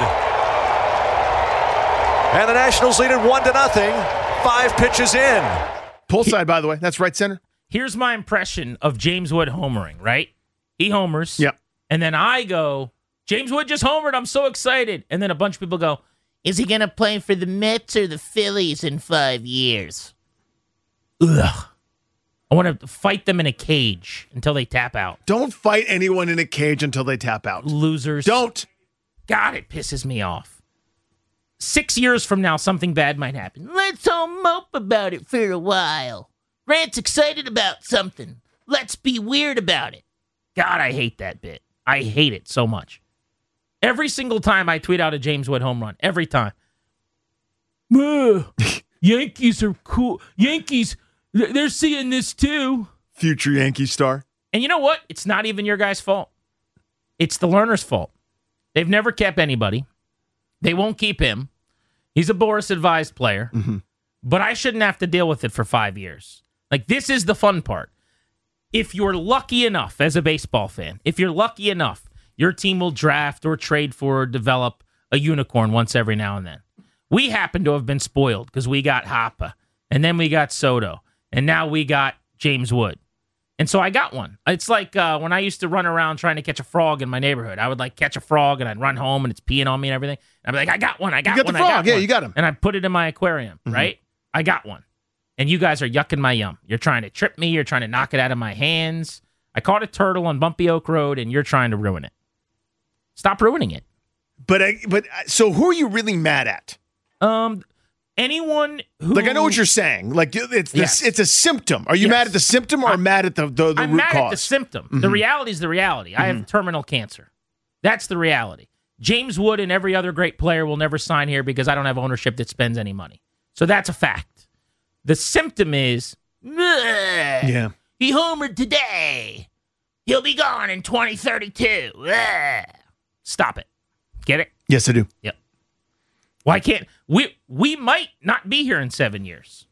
And the Nationals lead it 1-0, 5 pitches in. Pull side, by the way. That's right center. Here's my impression of James Wood homering, right? He homers. Yep. And then I go, James Wood just homered. I'm so excited. And then a bunch of people go, is he going to play for the Mets or the Phillies in 5 years? Ugh. I want to fight them in a cage until they tap out. Don't fight anyone in a cage until they tap out. Losers. Don't. God, it pisses me off. 6 years from now, something bad might happen. Let's all mope about it for a while. Grant's excited about something. Let's be weird about it. God, I hate that bit. I hate it so much. Every single time I tweet out a James Wood home run, every time. Yankees are cool. Yankees, they're seeing this too. Future Yankee star. And you know what? It's not even your guys' fault. It's the learner's fault. They've never kept anybody. They won't keep him. He's a Boris-advised player. Mm-hmm. But I shouldn't have to deal with it for 5 years. This is the fun part. If you're lucky enough as a baseball fan, if you're lucky enough, your team will draft or trade for or develop a unicorn once every now and then. We happen to have been spoiled because we got Hoppa, and then we got Soto, and now we got James Wood. And so I got one. It's like when I used to run around trying to catch a frog in my neighborhood. I would catch a frog, and I'd run home, and it's peeing on me and everything. And I'd be like, I got one, I got one, the frog. You got him. And I put it in my aquarium, right? I got one. And you guys are yucking my yum. You're trying to trip me. You're trying to knock it out of my hands. I caught a turtle on Bumpy Oak Road, and you're trying to ruin it. Stop ruining it. But so who are you really mad at? Anyone who... I know what you're saying. It's a symptom. Are you mad at the symptom or mad at the root cause? I'm mad at the symptom. Mm-hmm. The reality is the reality. I have terminal cancer. That's the reality. James Wood and every other great player will never sign here because I don't have ownership that spends any money. So that's a fact. The symptom is, he homered today. He'll be gone in 2032. Stop it. Get it? Yes, I do. Yep. Why can't we might not be here in 7 years.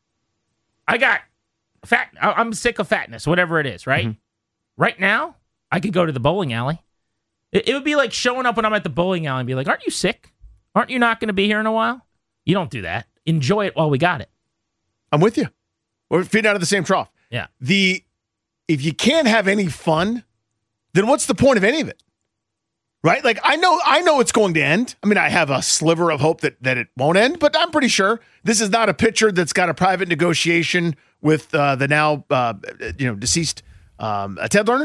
I got fat. I'm sick of fatness, whatever it is, right? Mm-hmm. Right now, I could go to the bowling alley. It would be like showing up when I'm at the bowling alley and be like, aren't you sick? Aren't you not going to be here in a while? You don't do that. Enjoy it while we got it. I'm with you. We're feeding out of the same trough. Yeah. If you can't have any fun, then what's the point of any of it? Right? I know it's going to end. I mean, I have a sliver of hope that it won't end, but I'm pretty sure this is not a pitcher that's got a private negotiation with the now deceased Ted Lerner,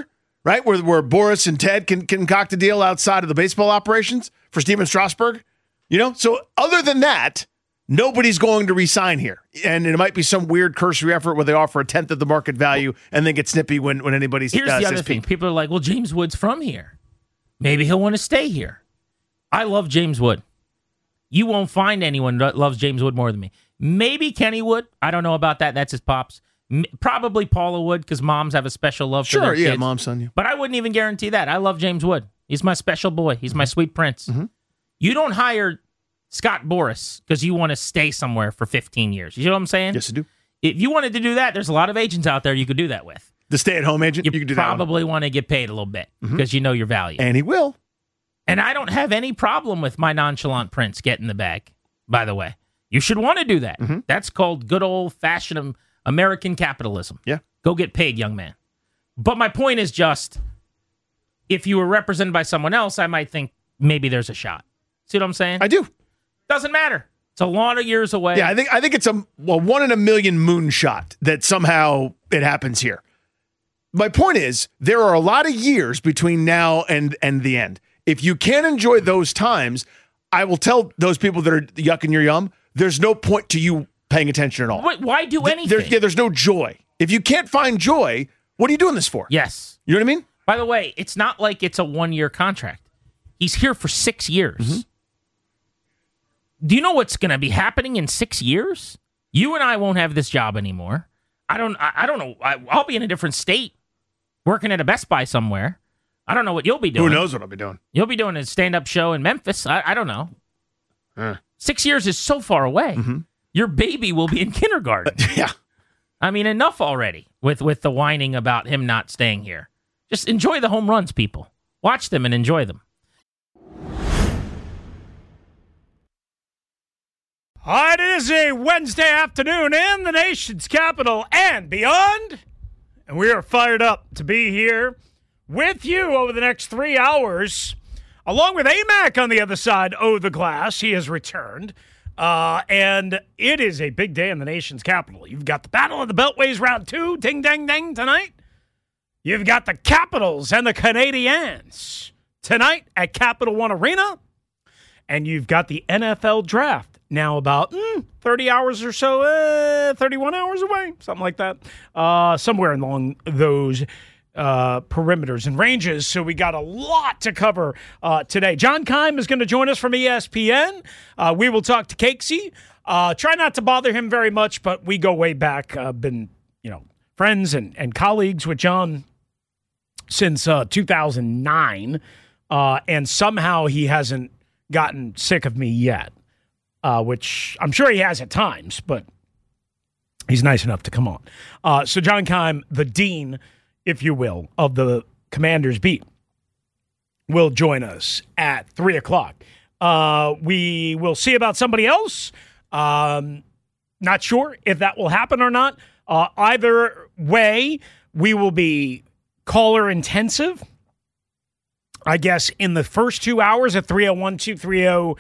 right? Where Boris and Ted can concoct a deal outside of the baseball operations for Steven Strasburg. So other than that, nobody's going to re-sign here. And it might be some weird cursory effort where they offer a tenth of the market value and then get snippy when anybody Here's the other thing. People are like, well, James Wood's from here. Maybe he'll want to stay here. I love James Wood. You won't find anyone that loves James Wood more than me. Maybe Kenny Wood. I don't know about that. That's his pops. Probably Paula Wood because moms have a special love for their kids. Sure, yeah, mom's son. Yeah. But I wouldn't even guarantee that. I love James Wood. He's my special boy. He's my sweet prince. You don't hire Scott Boras because you want to stay somewhere for 15 years. You know what I'm saying? Yes, I do. If you wanted to do that, there's a lot of agents out there you could do that with. The stay-at-home agent? You could do that. Probably want to get paid a little bit because you know your value. And he will. And I don't have any problem with my nonchalant prince getting the bag, by the way. You should want to do that. That's called good old-fashioned American capitalism. Yeah. Go get paid, young man. But my point is just, if you were represented by someone else, I might think maybe there's a shot. See what I'm saying? I do. Doesn't matter. It's a lot of years away. Yeah, I think it's a 1 in a million moonshot that somehow it happens here. My point is, there are a lot of years between now and the end. If you can't enjoy those times, I will tell those people that are yucking your yum, there's no point to you paying attention at all. Why do anything? There's no joy. If you can't find joy, what are you doing this for? Yes. You know what I mean? By the way, it's not like it's a 1-year contract. He's here for 6 years. Do you know what's going to be happening in 6 years? You and I won't have this job anymore. I don't know. I'll be in a different state, working at a Best Buy somewhere. I don't know what you'll be doing. Who knows what I'll be doing? You'll be doing a stand-up show in Memphis. I don't know. 6 years is so far away. Your baby will be in kindergarten. Yeah. I mean, enough already with the whining about him not staying here. Just enjoy the home runs, people. Watch them and enjoy them. All right, it is a Wednesday afternoon in the nation's capital and beyond. And we are fired up to be here with you over the next 3 hours, along with AMAC on the other side of the glass. He has returned. And it is a big day in the nation's capital. You've got the Battle of the Beltways Round 2, ding, dang, dang, tonight. You've got the Capitals and the Canadiens tonight at Capital One Arena. And you've got the NFL Draft now about 30 hours or so, 31 hours away, something like that, somewhere along those perimeters and ranges. So we got a lot to cover today. John Keim is going to join us from ESPN. We will talk to Cakesy. Try not to bother him very much, but we go way back. Been friends and colleagues with John since 2009, and somehow he hasn't gotten sick of me yet, which I'm sure he has at times, but he's nice enough to come on. So John Keim, the dean, if you will, of the Commander's Beat, will join us at 3 o'clock. We will see about somebody else. Not sure if that will happen or not. Either way, we will be caller intensive. I guess in the first 2 hours at 301-230-0980,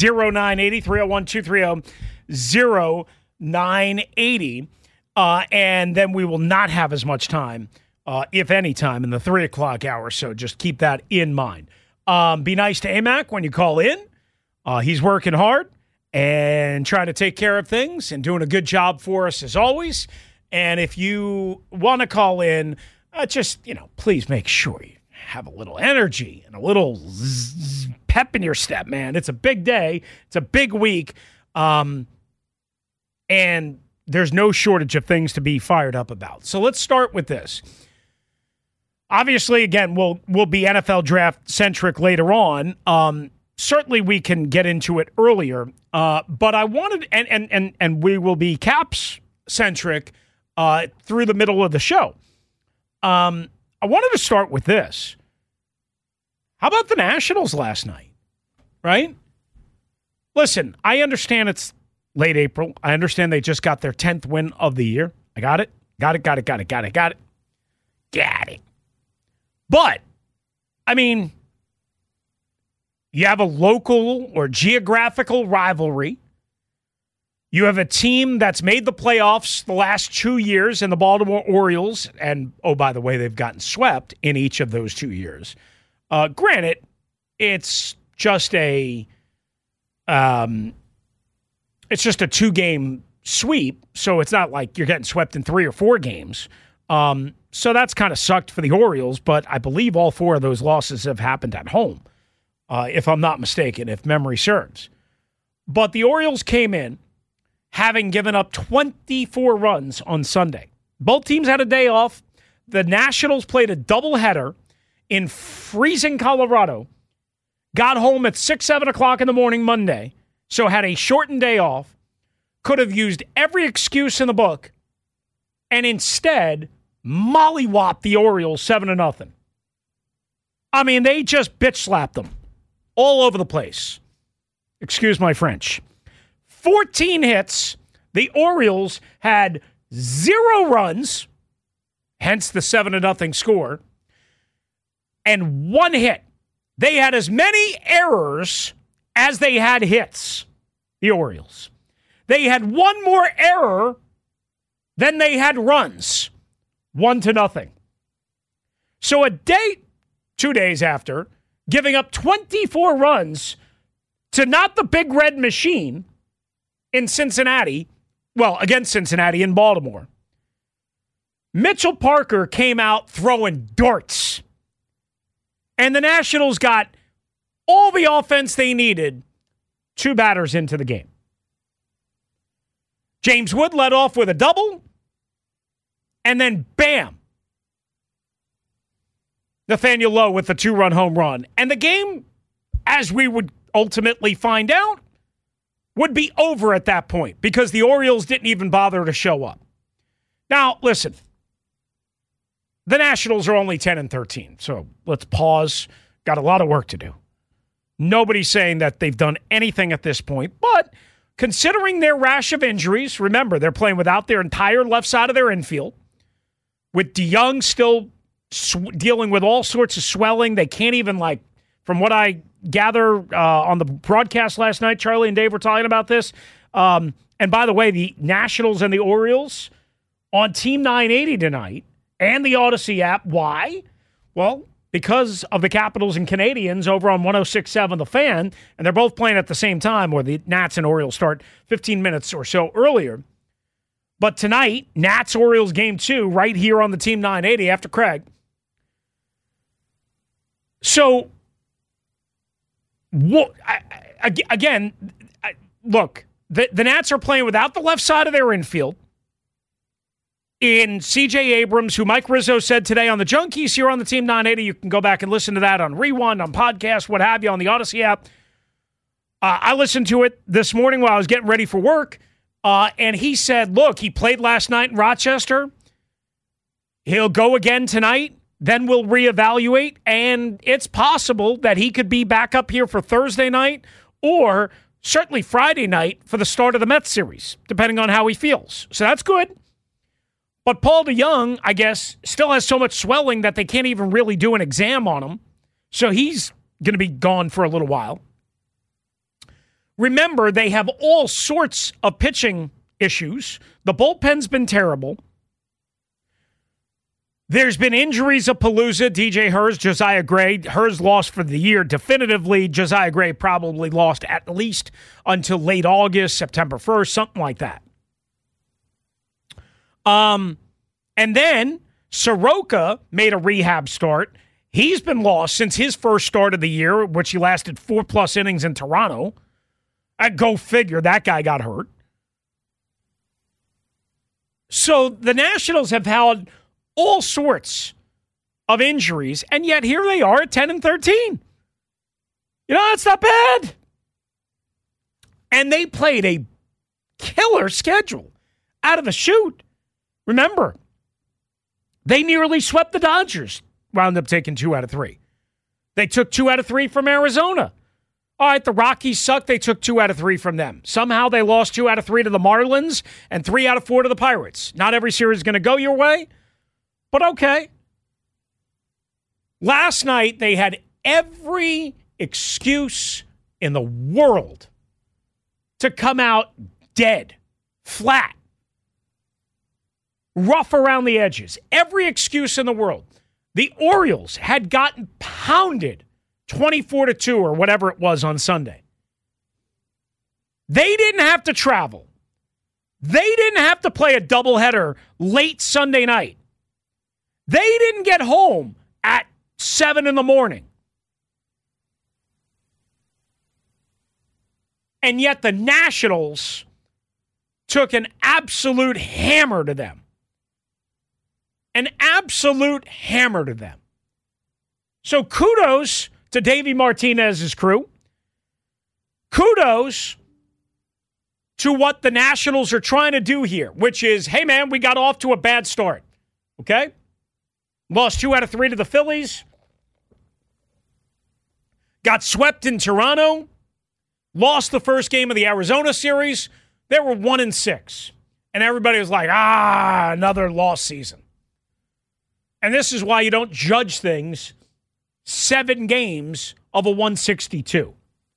301-230-0980, and then we will not have as much time, if any time, in the 3 o'clock hour. So just keep that in mind. Be nice to AMAC when you call in. He's working hard and trying to take care of things and doing a good job for us as always. And if you want to call in, just, please make sure you have a little energy and a little pep in your step, man. It's a big day. It's a big week. And there's no shortage of things to be fired up about. So let's start with this. Obviously, again, we'll be NFL draft centric later on. Certainly we can get into it earlier. But I wanted, and we will be Caps centric through the middle of the show. I wanted to start with this. How about the Nationals last night? Right? Listen, I understand it's late April. I understand they just got their 10th win of the year. I got it. Got it. But, I mean, you have a local or geographical rivalry. You have a team that's made the playoffs the last 2 years in the Baltimore Orioles, and, oh, by the way, they've gotten swept in each of those 2 years. Granted, it's just a 2-game sweep, so it's not like you're getting swept in 3 or 4 games. So that's kind of sucked for the Orioles, but I believe all 4 of those losses have happened at home, if I'm not mistaken, if memory serves. But the Orioles came in having given up 24 runs on Sunday. Both teams had a day off. The Nationals played a doubleheader in freezing Colorado, got home at 6, 7 o'clock in the morning Monday, so had a shortened day off, could have used every excuse in the book, and instead mollywopped the Orioles 7-0. I mean, they just bitch slapped them all over the place. Excuse my French. 14 hits. The Orioles had 0 runs, hence the 7-0 score, and 1 hit. They had as many errors as they had hits, the Orioles. They had 1 more error than they had runs, 1-0. So 2 days after, giving up 24 runs to not the Big Red Machine in Cincinnati, well, against Cincinnati in Baltimore, Mitchell Parker came out throwing darts. And the Nationals got all the offense they needed 2 batters into the game. James Wood led off with a double, and then bam, Nathaniel Lowe with the 2-run home run. And the game, as we would ultimately find out, would be over at that point because the Orioles didn't even bother to show up. Now, listen, the Nationals are only 10-13, so let's pause. Got a lot of work to do. Nobody's saying that they've done anything at this point, but considering their rash of injuries, remember, they're playing without their entire left side of their infield, with DeYoung still dealing with all sorts of swelling. They can't even, from what I gather on the broadcast last night, Charlie and Dave were talking about this. And by the way, the Nationals and the Orioles on Team 980 tonight and the Odyssey app. Why? Well, because of the Capitals and Canadians over on 106.7 The Fan, and they're both playing at the same time, where the Nats and Orioles start 15 minutes or so earlier. But tonight, Nats-Orioles Game 2 right here on the Team 980 after Craig. So, look, the Nats are playing without the left side of their infield. In C.J. Abrams, who Mike Rizzo said today on the Junkies here on the Team 980. You can go back and listen to that on Rewind, on podcast, what have you, on the Odyssey app. I listened to it this morning while I was getting ready for work, and he said, look, he played last night in Rochester. He'll go again tonight. Then we'll reevaluate, and it's possible that he could be back up here for Thursday night or certainly Friday night for the start of the Mets series, depending on how he feels. So that's good. But Paul DeYoung, I guess, still has so much swelling that they can't even really do an exam on him. So he's going to be gone for a little while. Remember, they have all sorts of pitching issues. The bullpen's been terrible. There's been injuries of Palooza, DJ Hurst, Josiah Gray. Hurst lost for the year definitively. Josiah Gray probably lost at least until late August, September 1st, something like that. And then Soroka made a rehab start. He's been lost since his first start of the year, which he lasted 4+ innings in Toronto. Go figure, that guy got hurt. So the Nationals have had all sorts of injuries, and yet here they are at 10-13. You know, that's not bad. And they played a killer schedule out of the chute. Remember, they nearly swept the Dodgers, wound up taking 2 out of 3. They took 2 out of 3 from Arizona. All right, the Rockies suck. They took 2 out of 3 from them. Somehow they lost 2 out of 3 to the Marlins and 3 out of 4 to the Pirates. Not every series is going to go your way, but okay. Last night, they had every excuse in the world to come out dead, flat, rough around the edges. Every excuse in the world. The Orioles had gotten pounded 24-2 or whatever it was on Sunday. They didn't have to travel. They didn't have to play a doubleheader late Sunday night. They didn't get home at 7 in the morning. And yet the Nationals took an absolute hammer to them. An absolute hammer to them. So kudos to Davey Martinez's crew. Kudos to what the Nationals are trying to do here, which is, hey, man, we got off to a bad start. Okay? Lost 2 out of 3 to the Phillies. Got swept in Toronto. Lost the first game of the Arizona series. They were 1-6. And everybody was like, another lost season. And this is why you don't judge things 7 games of a 162.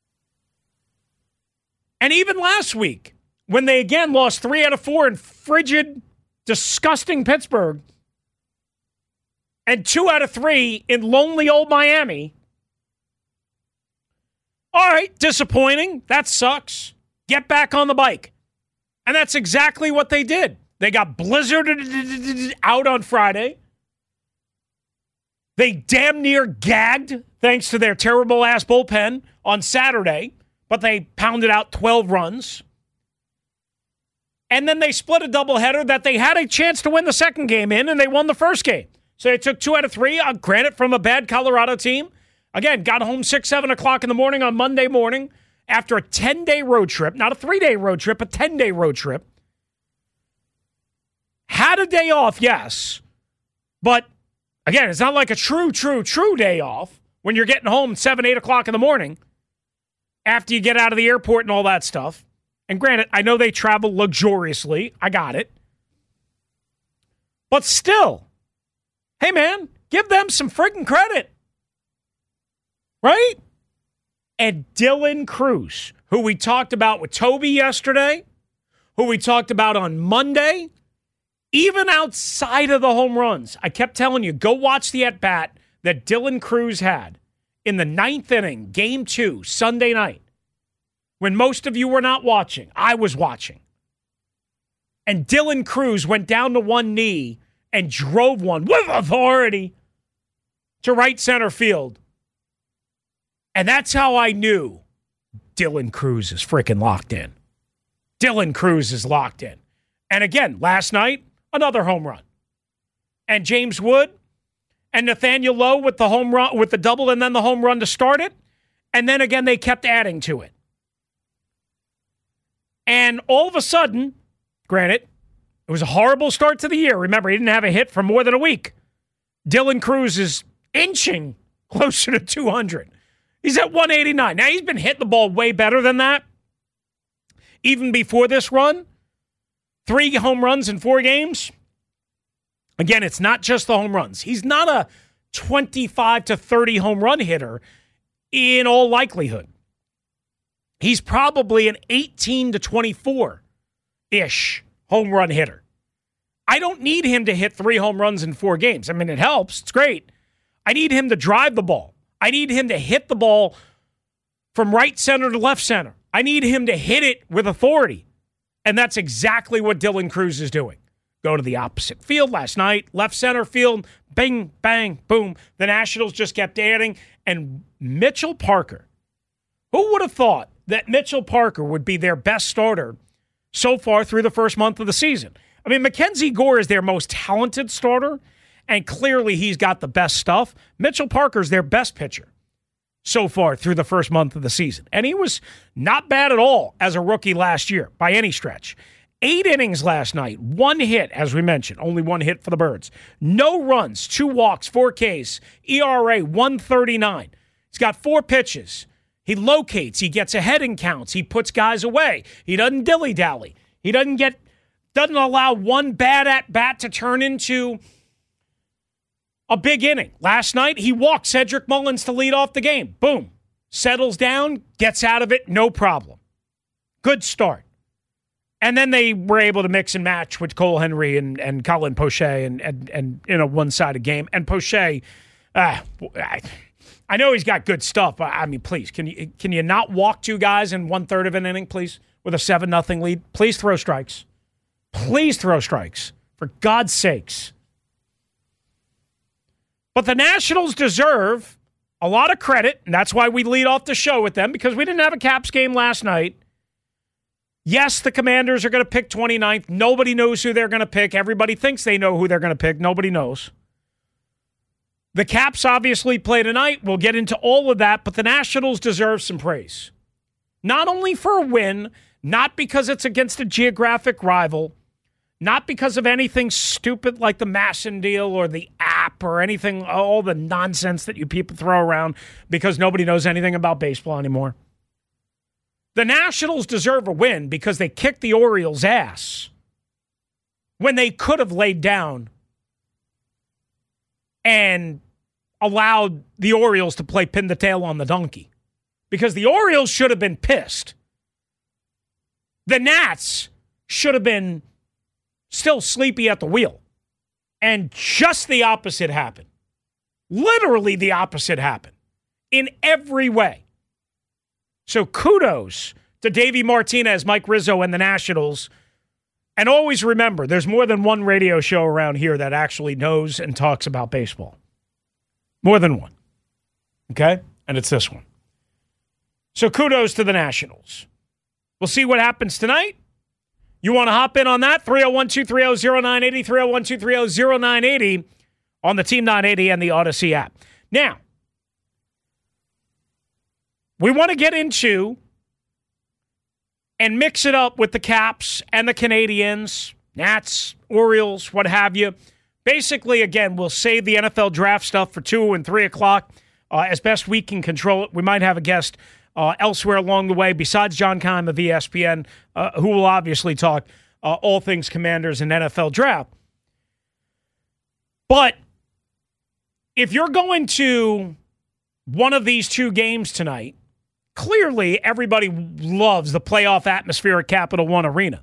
And even last week, when they again lost 3 out of 4 in frigid, disgusting Pittsburgh, and 2 out of 3 in lonely old Miami. All right, disappointing. That sucks. Get back on the bike. And that's exactly what they did. They got blizzarded out on Friday. They damn near gagged, thanks to their terrible-ass bullpen, on Saturday, but they pounded out 12 runs. And then they split a doubleheader that they had a chance to win the second game in, and they won the first game. So they took 2 out of 3, granted, from a bad Colorado team. Again, got home 6, 7 o'clock in the morning on Monday morning after a 10-day road trip. Not a 3-day road trip, a 10-day road trip. Had a day off, yes. But, again, it's not like a true day off when you're getting home 7, 8 o'clock in the morning after you get out of the airport and all that stuff. And granted, I know they travel luxuriously. I got it. But still, hey, man, give them some freaking credit. Right? And Dylan Cruz, who we talked about with Toby yesterday, who we talked about on Monday, even outside of the home runs, I kept telling you, go watch the at-bat that Dylan Cruz had in the 9th inning, Game 2, Sunday night, when most of you were not watching. I was watching. And Dylan Cruz went down to one knee and drove one with authority to right center field. And that's how I knew Dylan Cruz is freaking locked in. Dylan Cruz is locked in. And again, last night, another home run. And James Wood and Nathaniel Lowe with the home run, with the double and then the home run to start it. And then again, they kept adding to it. And all of a sudden, granted, it was a horrible start to the year. Remember, he didn't have a hit for more than a week. Dylan Cruz is inching closer to 200. He's at 189. Now, he's been hitting the ball way better than that. Even before this run, 3 home runs in 4 games. Again, it's not just the home runs. He's not a 25 to 30 home run hitter in all likelihood. He's probably an 18 to 24-ish home run hitter. I don't need him to hit 3 home runs in 4 games. I mean, it helps. It's great. I need him to drive the ball. I need him to hit the ball from right center to left center. I need him to hit it with authority. And that's exactly what Dylan Cruz is doing. Go to the opposite field last night, left center field, bing, bang, boom. The Nationals just kept adding. And Mitchell Parker, who would have thought that Mitchell Parker would be their best starter so far through the first month of the season? I mean, Mackenzie Gore is their most talented starter, and clearly he's got the best stuff. Mitchell Parker's their best pitcher so far through the first month of the season. And he was not bad at all as a rookie last year, by any stretch. 8 innings last night, 1 hit, as we mentioned, only 1 hit for the Birds. No runs, 2 walks, 4 Ks, ERA 139. He's got 4 pitches. He locates, he gets ahead in counts, he puts guys away. He doesn't dilly-dally. He doesn't allow one bad at-bat to turn into a big inning. Last night, he walked Cedric Mullins to lead off the game. Boom. Settles down, gets out of it, no problem. Good start. And then they were able to mix and match with Cole Henry and Colin Poche and in a one-sided game. And Poche, I know he's got good stuff, but I mean, please, can you not walk two guys in 1/3 of an inning, please, with a 7-0 lead? Please throw strikes. Please throw strikes, for God's sakes. But the Nationals deserve a lot of credit, and that's why we lead off the show with them, because we didn't have a Caps game last night. Yes, the Commanders are going to pick 29th. Nobody knows who they're going to pick. Everybody thinks they know who they're going to pick. Nobody knows. The Caps obviously play tonight. We'll get into all of that, but the Nationals deserve some praise. Not only for a win, not because it's against a geographic rival, not because of anything stupid like the Masson deal or the app or anything, all the nonsense that you people throw around because nobody knows anything about baseball anymore. The Nationals deserve a win because they kicked the Orioles' ass when they could have laid down and allowed the Orioles to play pin the tail on the donkey. Because the Orioles should have been pissed. The Nats should have been still sleepy at the wheel. And just the opposite happened. Literally the opposite happened. In every way. So kudos to Davey Martinez, Mike Rizzo, and the Nationals. And always remember, there's more than one radio show around here that actually knows and talks about baseball. More than one. Okay? And it's this one. So kudos to the Nationals. We'll see what happens tonight. You want to hop in on that? 301-230-0980, 301-230-0980 on the Team 980 and the Odyssey app. Now, we want to get into and mix it up with the Caps and the Canadians, Nats, Orioles, what have you. Basically, again, we'll save the NFL draft stuff for 2 and 3 o'clock as best we can control it. We might have a guest elsewhere along the way besides John Keim of ESPN, who will obviously talk all things Commanders and NFL draft. But if you're going to one of these two games tonight, clearly everybody loves the playoff atmosphere at Capital One Arena.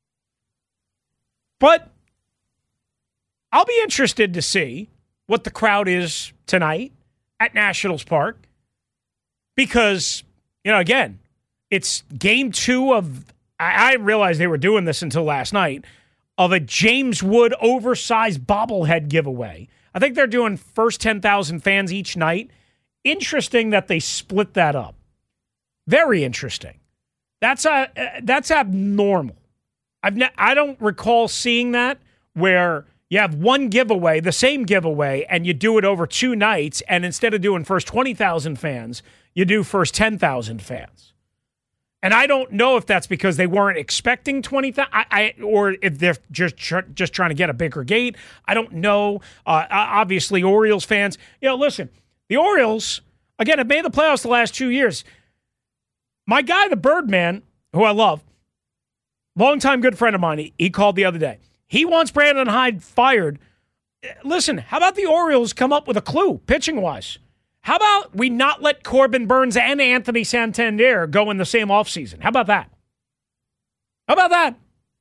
But I'll be interested to see what the crowd is tonight at Nationals Park because, you know, again, it's game 2 of, I didn't realize they were doing this until last night, of a James Wood oversized bobblehead giveaway. I think they're doing first 10,000 fans each night. Interesting that they split that up. Very interesting. That's abnormal. I don't recall seeing that where you have one giveaway, the same giveaway, and you do it over 2 nights, and instead of doing first 20,000 fans, you do first 10,000 fans. And I don't know if that's because they weren't expecting 20,000, or if they're just trying to get a bigger gate. I don't know. Obviously, Orioles fans, listen, the Orioles, again, have made the playoffs the last 2 years. My guy, the Birdman, who I love, longtime good friend of mine, he called the other day. He wants Brandon Hyde fired. Listen, how about the Orioles come up with a clue, pitching-wise? How about we not let Corbin Burns and Anthony Santander go in the same offseason? How about that? How about that?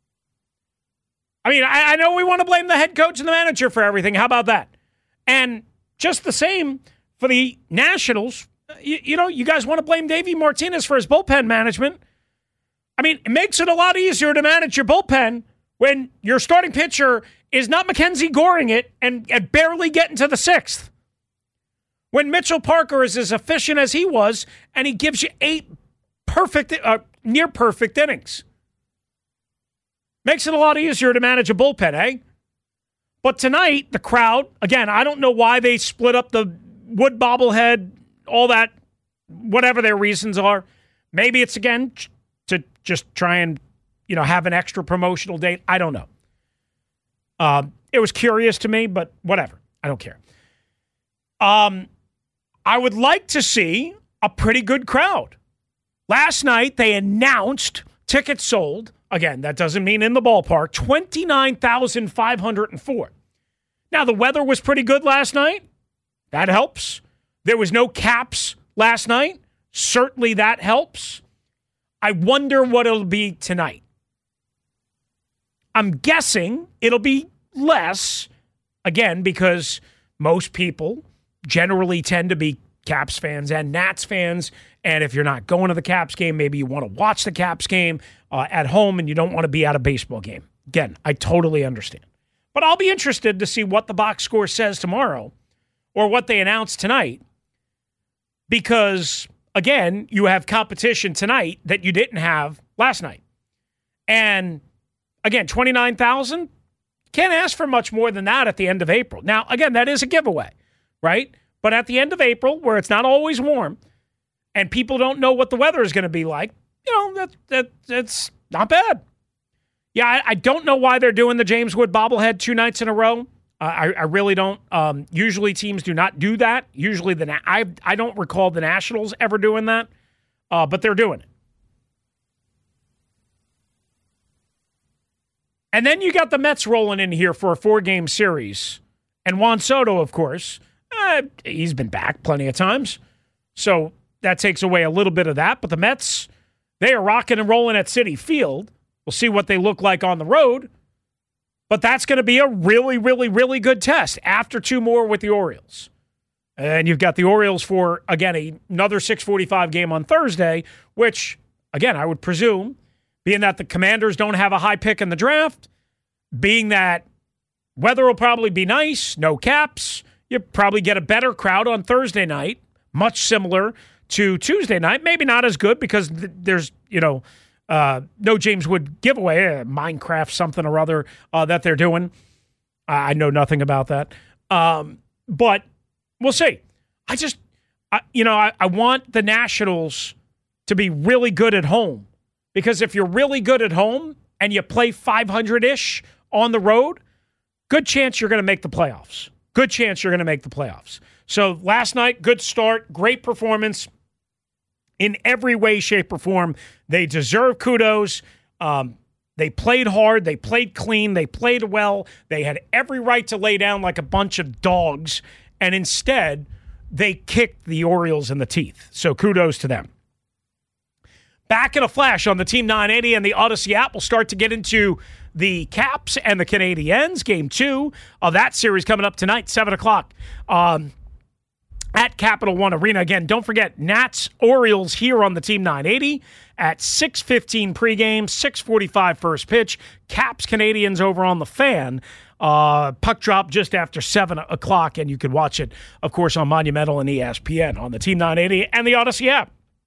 I mean, I know we want to blame the head coach and the manager for everything. How about that? And just the same for the Nationals. You guys want to blame Davey Martinez for his bullpen management. I mean, it makes it a lot easier to manage your bullpen when your starting pitcher is not Mackenzie Goring it and barely getting to the 6th. When Mitchell Parker is as efficient as he was, and he gives you 8 near perfect innings. Makes it a lot easier to manage a bullpen, eh? But tonight, the crowd, again, I don't know why they split up the Wood bobblehead, all that, whatever their reasons are. Maybe it's, again, to just try and, have an extra promotional date. I don't know. It was curious to me, but whatever. I don't care. I would like to see a pretty good crowd. Last night, they announced tickets sold. Again, that doesn't mean in the ballpark. 29,504. Now, the weather was pretty good last night. That helps. There was no Caps last night. Certainly that helps. I wonder what it'll be tonight. I'm guessing it'll be less, again, because most people generally tend to be Caps fans and Nats fans. And if you're not going to the Caps game, maybe you want to watch the Caps game at home and you don't want to be at a baseball game. Again, I totally understand. But I'll be interested to see what the box score says tomorrow or what they announce tonight. Because, again, you have competition tonight that you didn't have last night. And, again, 29,000, can't ask for much more than that at the end of April. Now, again, that is a giveaway, right? But at the end of April, where it's not always warm and people don't know what the weather is going to be like, that's not bad. Yeah, I don't know why they're doing the James Wood bobblehead 2 nights in a row. I really don't. Usually teams do not do that. Usually I don't recall the Nationals ever doing that, but they're doing it. And then you got the Mets rolling in here for a 4-game series. And Juan Soto, of course, he's been back plenty of times. So that takes away a little bit of that. But the Mets, they are rocking and rolling at Citi Field. We'll see what they look like on the road. But that's going to be a really, really, really good test after 2 more with the Orioles. And you've got the Orioles for, again, another 6:45 game on Thursday, which, again, I would presume, being that the Commanders don't have a high pick in the draft, being that weather will probably be nice, no Caps, you probably get a better crowd on Thursday night, much similar to Tuesday night. Maybe not as good because there's, no James Wood giveaway, Minecraft something or other that they're doing. I know nothing about that. But we'll see. I want the Nationals to be really good at home. Because if you're really good at home and you play 500-ish on the road, good chance you're going to make the playoffs. Good chance you're going to make the playoffs. So last night, good start, great performance in every way, shape, or form. They deserve kudos. They played hard. They played clean. They played well. They had every right to lay down like a bunch of dogs. And instead, they kicked the Orioles in the teeth. So kudos to them. Back in a flash on the Team 980 and the Odyssey app. We'll start to get into the Caps and the Canadiens. Game 2 of that series coming up tonight, 7 o'clock at Capital One Arena. Again, don't forget, Nats, Orioles here on the Team 980 at 6:15 pregame, 6:45 first pitch. Caps, Canadiens over on the Fan. Puck drop just after 7 o'clock, and you can watch it, of course, on Monumental and ESPN on the Team 980 and the Odyssey app.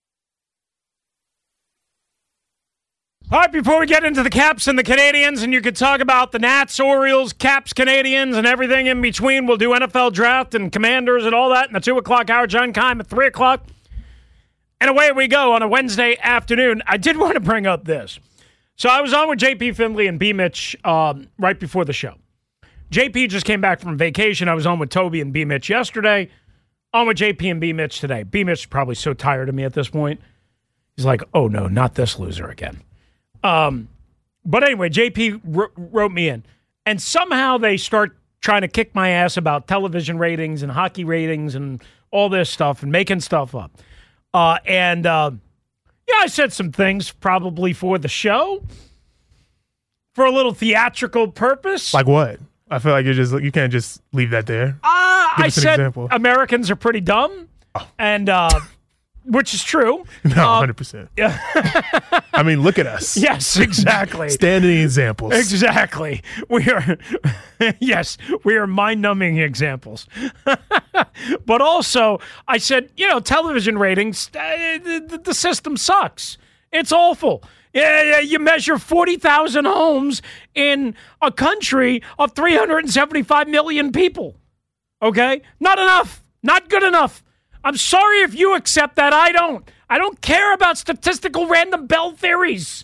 All right, before we get into the Caps and the Canadiens, and you could talk about the Nats, Orioles, Caps, Canadiens, and everything in between. We'll do NFL draft and Commanders and all that in the 2 o'clock hour. John Keim at 3 o'clock. And away we go on a Wednesday afternoon. I did want to bring up this. So I was on with JP Finley and B. Mitch right before the show. JP just came back from vacation. I was on with Toby and B. Mitch yesterday. On with JP and B. Mitch today. B. Mitch is probably so tired of me at this point. He's like, oh no, not this loser again. But anyway, JP wrote me in, and somehow they start trying to kick my ass about television ratings and hockey ratings and all this stuff and making stuff up. I said some things probably for the show for a little theatrical purpose. Like what? I feel like you can't just leave that there. I said example. Americans are pretty dumb, and which is true. No, 100%. Yeah. I mean, look at us. Yes, exactly. Standing examples. Exactly. We are mind-numbing examples. But also, I said, television ratings, the system sucks. It's awful. Yeah, you measure 40,000 homes in a country of 375 million people. Okay? Not enough. Not good enough. I'm sorry if you accept that. I don't. I don't care about statistical random Bell theories.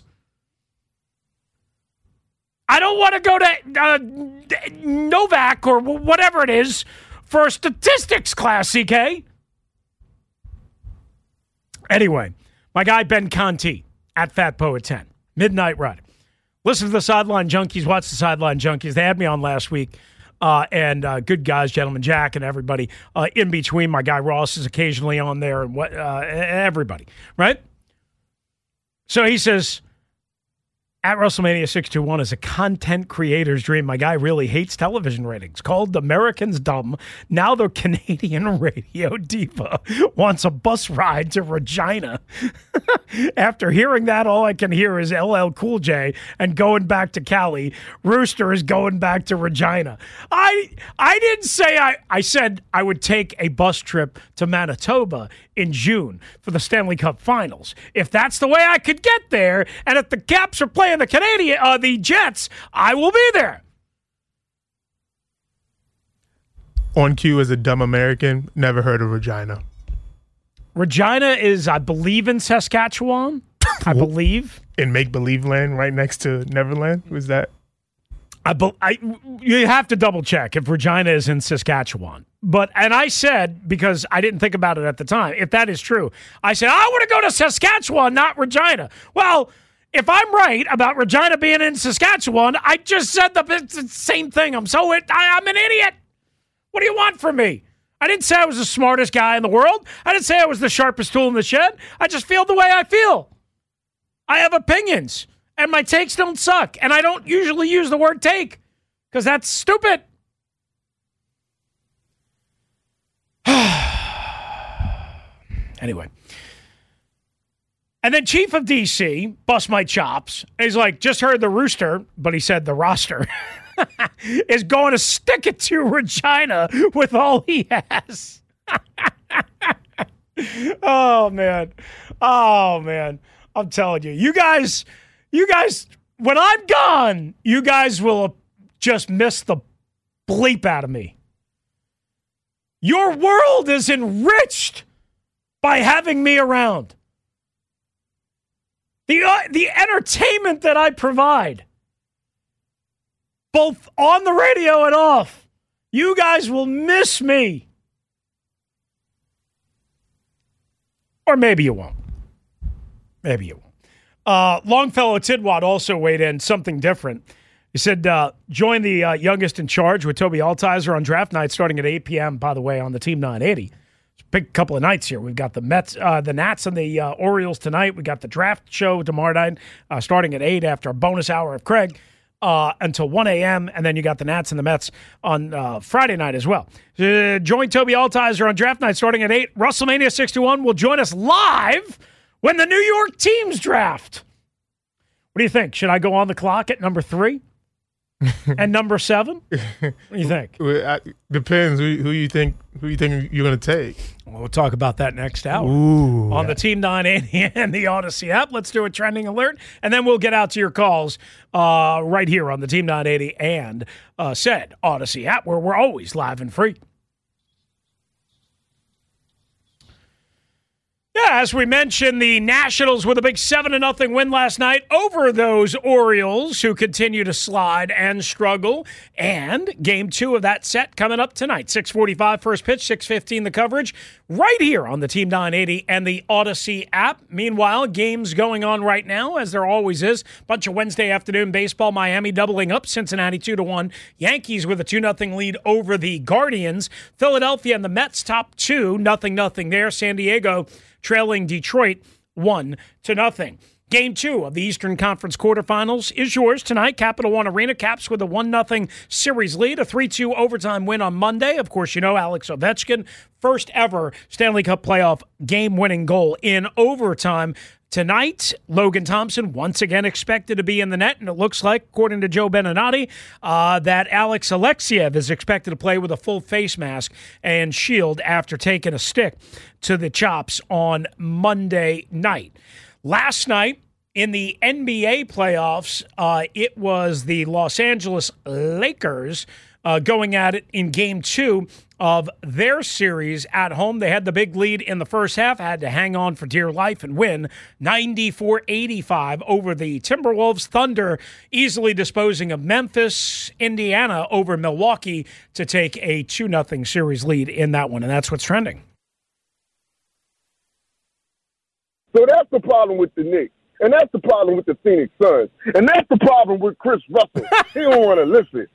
I don't want to go to Novak or whatever it is for a statistics class, CK. Anyway, my guy Ben Conti at Fat Poet 10. Midnight Ride. Listen to the Sideline Junkies. Watch the Sideline Junkies. They had me on last week. And good guys, Gentleman Jack, and everybody in between. My guy Ross is occasionally on there, and everybody, right? So he says, At WrestleMania 621 is a content creator's dream. My guy really hates television ratings. Called Americans Dumb. Now the Canadian radio diva wants a bus ride to Regina. After hearing that, all I can hear is LL Cool J and going back to Cali. Rooster is going back to Regina. I didn't say I said I would take a bus trip to Manitoba in June for the Stanley Cup Finals. If that's the way I could get there, and if the Caps are playing the Jets, I will be there. On cue as a dumb American, never heard of Regina. Regina is, I believe, in Saskatchewan. I believe. In make-believe land right next to Neverland? Was that? You have to double check if Regina is in Saskatchewan. And I said, because I didn't think about it at the time, if that is true, I said, I want to go to Saskatchewan, not Regina. Well, if I'm right about Regina being in Saskatchewan, I just said the same thing. I'm an idiot. What do you want from me? I didn't say I was the smartest guy in the world. I didn't say I was the sharpest tool in the shed. I just feel the way I feel. I have opinions. And my takes don't suck. And I don't usually use the word take because that's stupid. Anyway. And then Chief of DC, bust my chops. He's like, just heard the Rooster, but he said the roster is going to stick it to Regina with all he has. Oh, man. I'm telling you. You guys, when I'm gone, you guys will just miss the bleep out of me. Your world is enriched by having me around. The entertainment that I provide, both on the radio and off, you guys will miss me. Or maybe you won't. Maybe you won't. Longfellow Tidwad also weighed in something different. He said, join the youngest in charge with Toby Altizer on draft night starting at 8 p.m., by the way, on the Team 980. It's a big couple of nights here. We've got the Nats and the Orioles tonight. We got the draft show tomorrow night starting at 8 after a bonus hour of Craig until 1 a.m., and then you got the Nats and the Mets on Friday night as well. Join Toby Altizer on draft night starting at 8. WrestleMania 61 will join us live when the New York teams draft. What do you think? Should I go on the clock at number 3 and number 7? What do you think? Depends who you think you're going to take. Well, we'll talk about that next hour on the Team 980 and the Odyssey app. Let's do a trending alert, and then we'll get out to your calls right here on the Team 980 and said Odyssey app, where we're always live and free. Yeah, as we mentioned, the Nationals with a big 7-0 win last night over those Orioles, who continue to slide and struggle. And Game 2 of that set coming up tonight. 6:45 first pitch, 6:15 the coverage, right here on the Team 980 and the Odyssey app. Meanwhile, games going on right now, as there always is. Bunch of Wednesday afternoon baseball. Miami doubling up, Cincinnati 2-1. Yankees with a 2-0 lead over the Guardians. Philadelphia and the Mets top 2, 0-0 there. San Diego trailing Detroit 1-0. Game 2 of the Eastern Conference quarterfinals is yours tonight. Capital One Arena Caps with a 1-0 series lead, a 3-2 overtime win on Monday. Of course, you know Alex Ovechkin, first ever Stanley Cup playoff game-winning goal in overtime. Tonight, Logan Thompson once again expected to be in the net, and it looks like, according to Joe Beninati, that Alex Alexiev is expected to play with a full face mask and shield after taking a stick to the chops on Monday night. Last night, in the NBA playoffs, it was the Los Angeles Lakers going at it in Game 2 of their series at home. They had the big lead in the first half, had to hang on for dear life and win 94-85 over the Timberwolves. Thunder easily disposing of Memphis. Indiana over Milwaukee to take a 2-0 series lead in that one, and that's what's trending. So that's the problem with the Knicks. And that's the problem with the Phoenix Suns. And that's the problem with Chris Russell. He don't want to listen.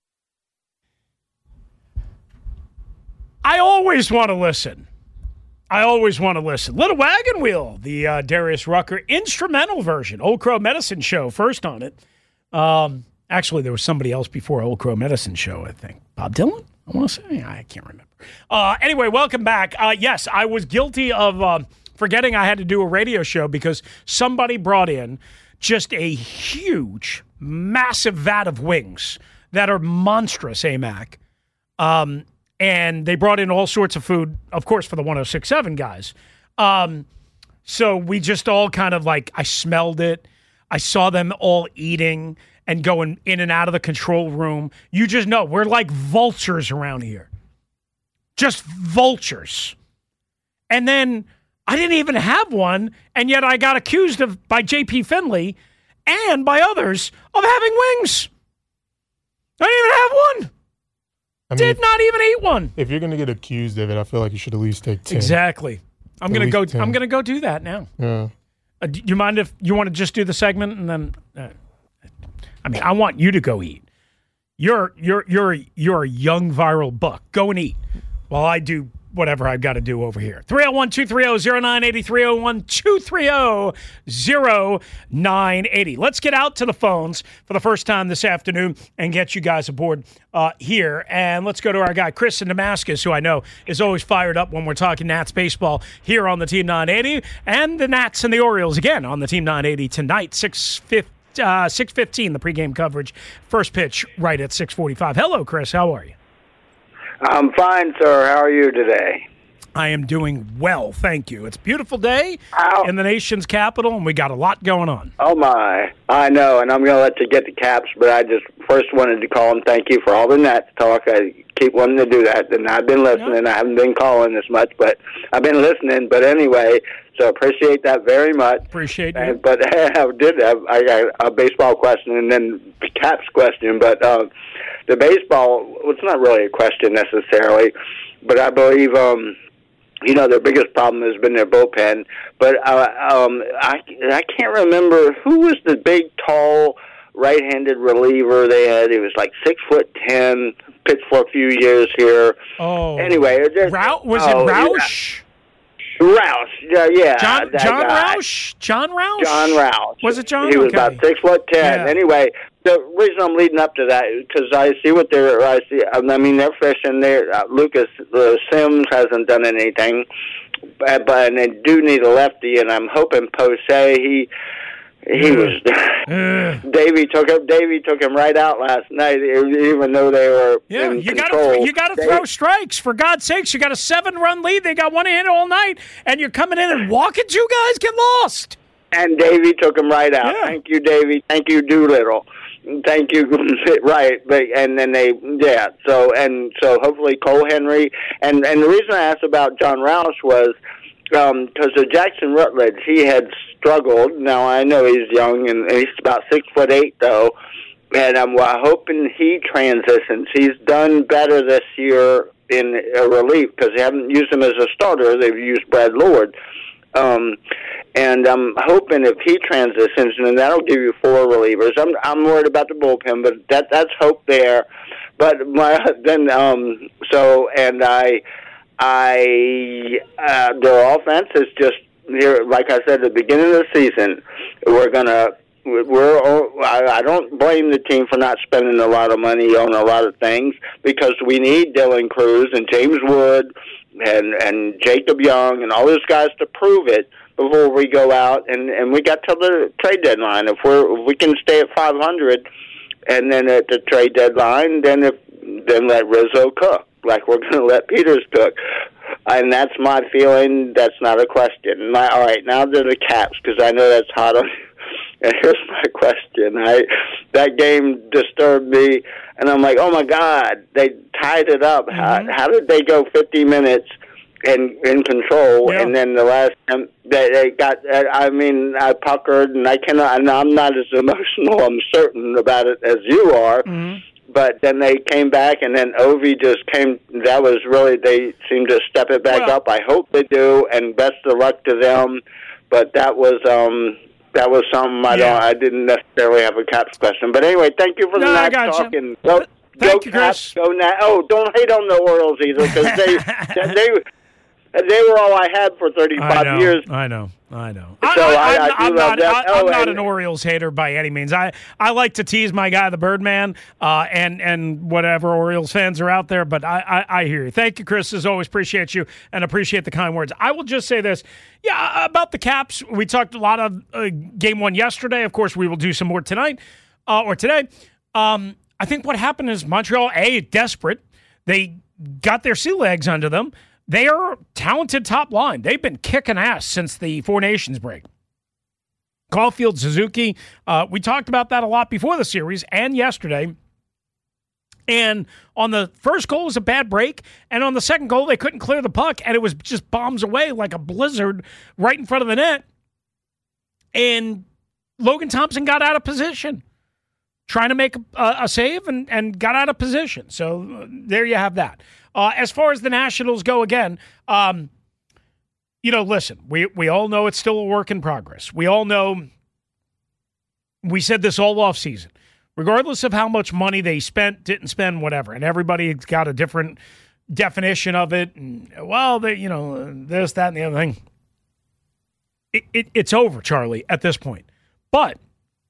I always want to listen. Little Wagon Wheel, the Darius Rucker instrumental version. Old Crow Medicine Show, first on it. Actually, there was somebody else before Old Crow Medicine Show, I think. Bob Dylan? I want to say. I can't remember. Anyway, welcome back. Yes, I was guilty of forgetting I had to do a radio show because somebody brought in just a huge, massive vat of wings that are monstrous, AMAC. And they brought in all sorts of food, of course, for the 106.7 guys. So we just all kind of like, I smelled it. I saw them all eating and going in and out of the control room. You just know, we're like vultures around here. Just vultures. And then I didn't even have one, and yet I got accused by J.P. Finley and by others of having wings. I didn't even have one. Did not even eat one. If you're going to get accused of it, I feel like you should at least take 10. Exactly. I'm going to go. 10. I'm going to go do that now. Yeah. Do you mind if you want to just do the segment and then? I want you to go eat. You're a young viral buck. Go and eat while I do whatever I've got to do over here. 301-230-0980, 301-230-0980. Let's get out to the phones for the first time this afternoon and get you guys aboard here. And let's go to our guy, Chris in Damascus, who I know is always fired up when we're talking Nats baseball here on the Team 980. And the Nats and the Orioles again on the Team 980 tonight, 6:15, the pregame coverage. First pitch right at 6:45. Hello, Chris. How are you? I'm fine, sir. How are you today? I am doing well, thank you. It's a beautiful day in the nation's capital, and we got a lot going on. Oh, my. I know, and I'm going to let you get the Caps, but I just first wanted to call and thank you for all the Nats talk. I keep wanting to do that, and I've been listening. I haven't been calling as much, but I've been listening. But anyway, so appreciate that very much. Appreciate it. But I got a baseball question and then the Caps question, but the baseball, well, it's not really a question necessarily, but I believe, their biggest problem has been their bullpen. But I can't remember who was the big, tall, right-handed reliever they had. He was like 6'10", pitched for a few years here. Oh, anyway, was it Roush? Roush, yeah. John Roush? John Roush? John Roush. Was it John? He was about 6'10". Yeah. Anyway, the reason I'm leading up to that because I see what they're fishing there. Lucas Sims hasn't done anything, but they do need a lefty, and I'm hoping Pose. He was. Davey took him right out last night, even though they were. Yeah, in you control. got to throw strikes for God's sakes. You got a 7-run lead. They got one hit all night, and you're coming in and walking. You guys get lost. And Davey took him right out. Yeah. Thank you, Davey. Thank you, Doolittle. Thank you. Right, and then So hopefully Cole Henry and the reason I asked about John Roush was because of Jackson Rutledge, he had struggled. Now I know he's young and he's about 6'8" though, and I'm hoping he transitions. He's done better this year in relief because they haven't used him as a starter. They've used Brad Lord. And I'm hoping if he transitions, and that'll give you 4 relievers. I'm worried about the bullpen, but that's hope there. But their offense is just here. Like I said at the beginning of the season, I don't blame the team for not spending a lot of money on a lot of things because we need Dylan Cruz and James Wood and Jacob Young and all those guys to prove it before we go out and we got till the trade deadline. If we can stay at 500 and then at the trade deadline, then let Rizzo cook like we're going to let Peters cook. And that's my feeling. That's not a question. All right, now to the Caps because I know that's hot on. And here's my question. That game disturbed me, and I'm like, oh, my God, they tied it up. Mm-hmm. How did they go 50 minutes in control, and then the last time they got, I puckered, and I'm not as emotional, I'm certain about it as you are, but then they came back, and then Ovi just came, that was really, they seemed to step it back up. I hope they do, and best of luck to them, but that was something I didn't necessarily have a Caps question. But anyway, thank you for the Nats talk. And go Caps, go Nats. Oh, don't hate on the Orioles either because And they were all I had for 35 years. I know. So I'm not and an Orioles hater by any means. I like to tease my guy, the Birdman, and whatever Orioles fans are out there, but I hear you. Thank you, Chris. As always, appreciate you and appreciate the kind words. I will just say this. Yeah, about the Caps, we talked a lot of Game 1 yesterday. Of course, we will do some more tonight or today. I think what happened is Montreal, desperate. They got their sea legs under them. They are a talented top line. They've been kicking ass since the Four Nations break. Caulfield, Suzuki, we talked about that a lot before the series and yesterday. And on the first goal, it was a bad break. And on the second goal, they couldn't clear the puck. And it was just bombs away like a blizzard right in front of the net. And Logan Thompson got out of position, trying to make a save and got out of position. So there you have that. As far as the Nationals go, again, listen, we all know it's still a work in progress. We all know, we said this all offseason, regardless of how much money they spent, didn't spend, whatever, and everybody's got a different definition of it, and, well, this, that, and the other thing. It's over, Charlie, at this point. But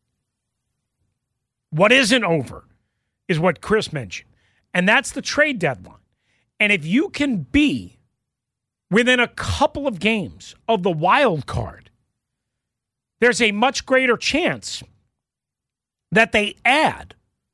what isn't over is what Chris mentioned, and that's the trade deadline. And if you can be within a couple of games of the wild card, there's a much greater chance that they add.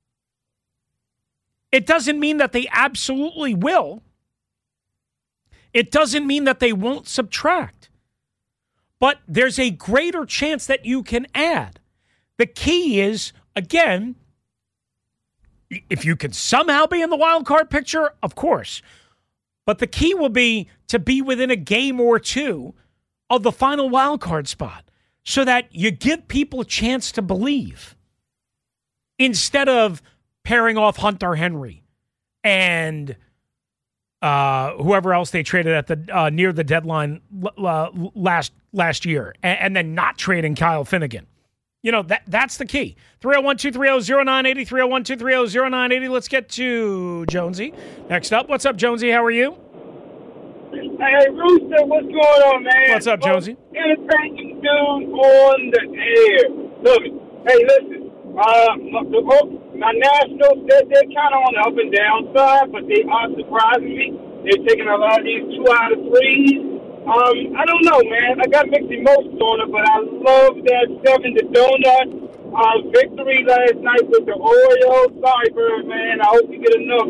It doesn't mean that they absolutely will. It doesn't mean that they won't subtract. But there's a greater chance that you can add. The key is, again, if you can somehow be in the wild card picture, of course. But the key will be to be within a game or two of the final wild card spot so that you give people a chance to believe instead of pairing off Hunter Henry and whoever else they traded at the near the deadline last year and then not trading Kyle Finnegan. That's the key. 301-230-0980, 301-230-0980. Let's get to Jonesy. Next up. What's up, Jonesy? How are you? Hey, Rooster, what's going on, man? What's up, Jonesy? Entertaining dude on the air. Look, hey, listen. My Nationals, they're kind of on the up and down side, but they are surprising me. They're taking a lot of these 2 out of 3s. I don't know, man. I got mixed emotions on it, but I love that 7-donut victory last night with the Orioles. Sorry, Birdman. I hope you get enough.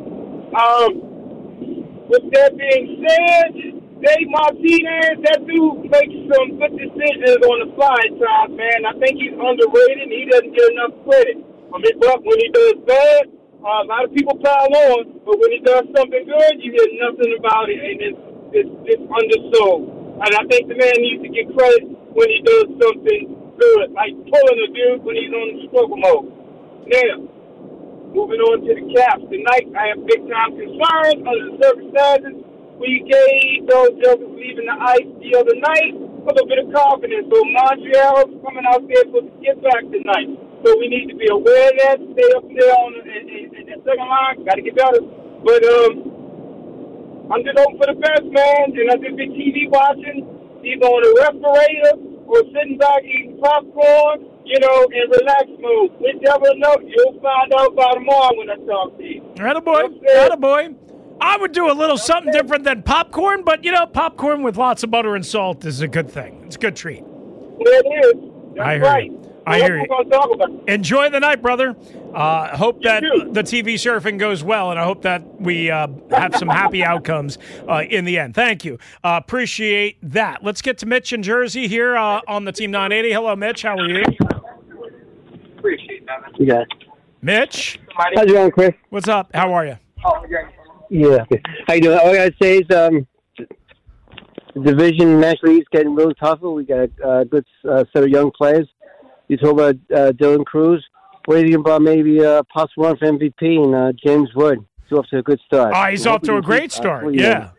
With that being said, Dave Martinez, that dude makes some good decisions on the fly at times, man. I think he's underrated, and he doesn't get enough credit. But when he does bad, a lot of people pile on, but when he does something good, you hear nothing about it, and it's undersold. And I think the man needs to get credit when he does something good, like pulling a dude when he's on the struggle mode. Now, moving on to the Caps. Tonight, I have big-time concerns under the circumstances. We gave those jokers leaving the ice the other night a little bit of confidence. So Montreal's coming out there to get back tonight. So we need to be aware of that, stay up there on in the second line. Got to get better. But I'm just hoping for the best, man. And I just been TV watching, either on a respirator or sitting back eating popcorn, in relax mode. Whichever note, you'll find out by tomorrow when I talk to you. Attaboy. I would do a little something different than popcorn, but, popcorn with lots of butter and salt is a good thing. It's a good treat. Well, it is. That's I hear you. Enjoy the night, brother. Hope that the TV surfing goes well, and I hope that we have some happy outcomes in the end. Thank you. Appreciate that. Let's get to Mitch in Jersey here on the Team 980. Hello, Mitch. How are you? Appreciate that. You guys. Mitch? How's it going, Chris? What's up? How are you? Yeah. How you doing? All I got to say is the division National League is getting really tougher. We got a good set of young players. You talk about Dylan Cruz. What do you think about maybe a possible run for MVP and James Wood? He's off to a good start. He's off to a great start. Yeah.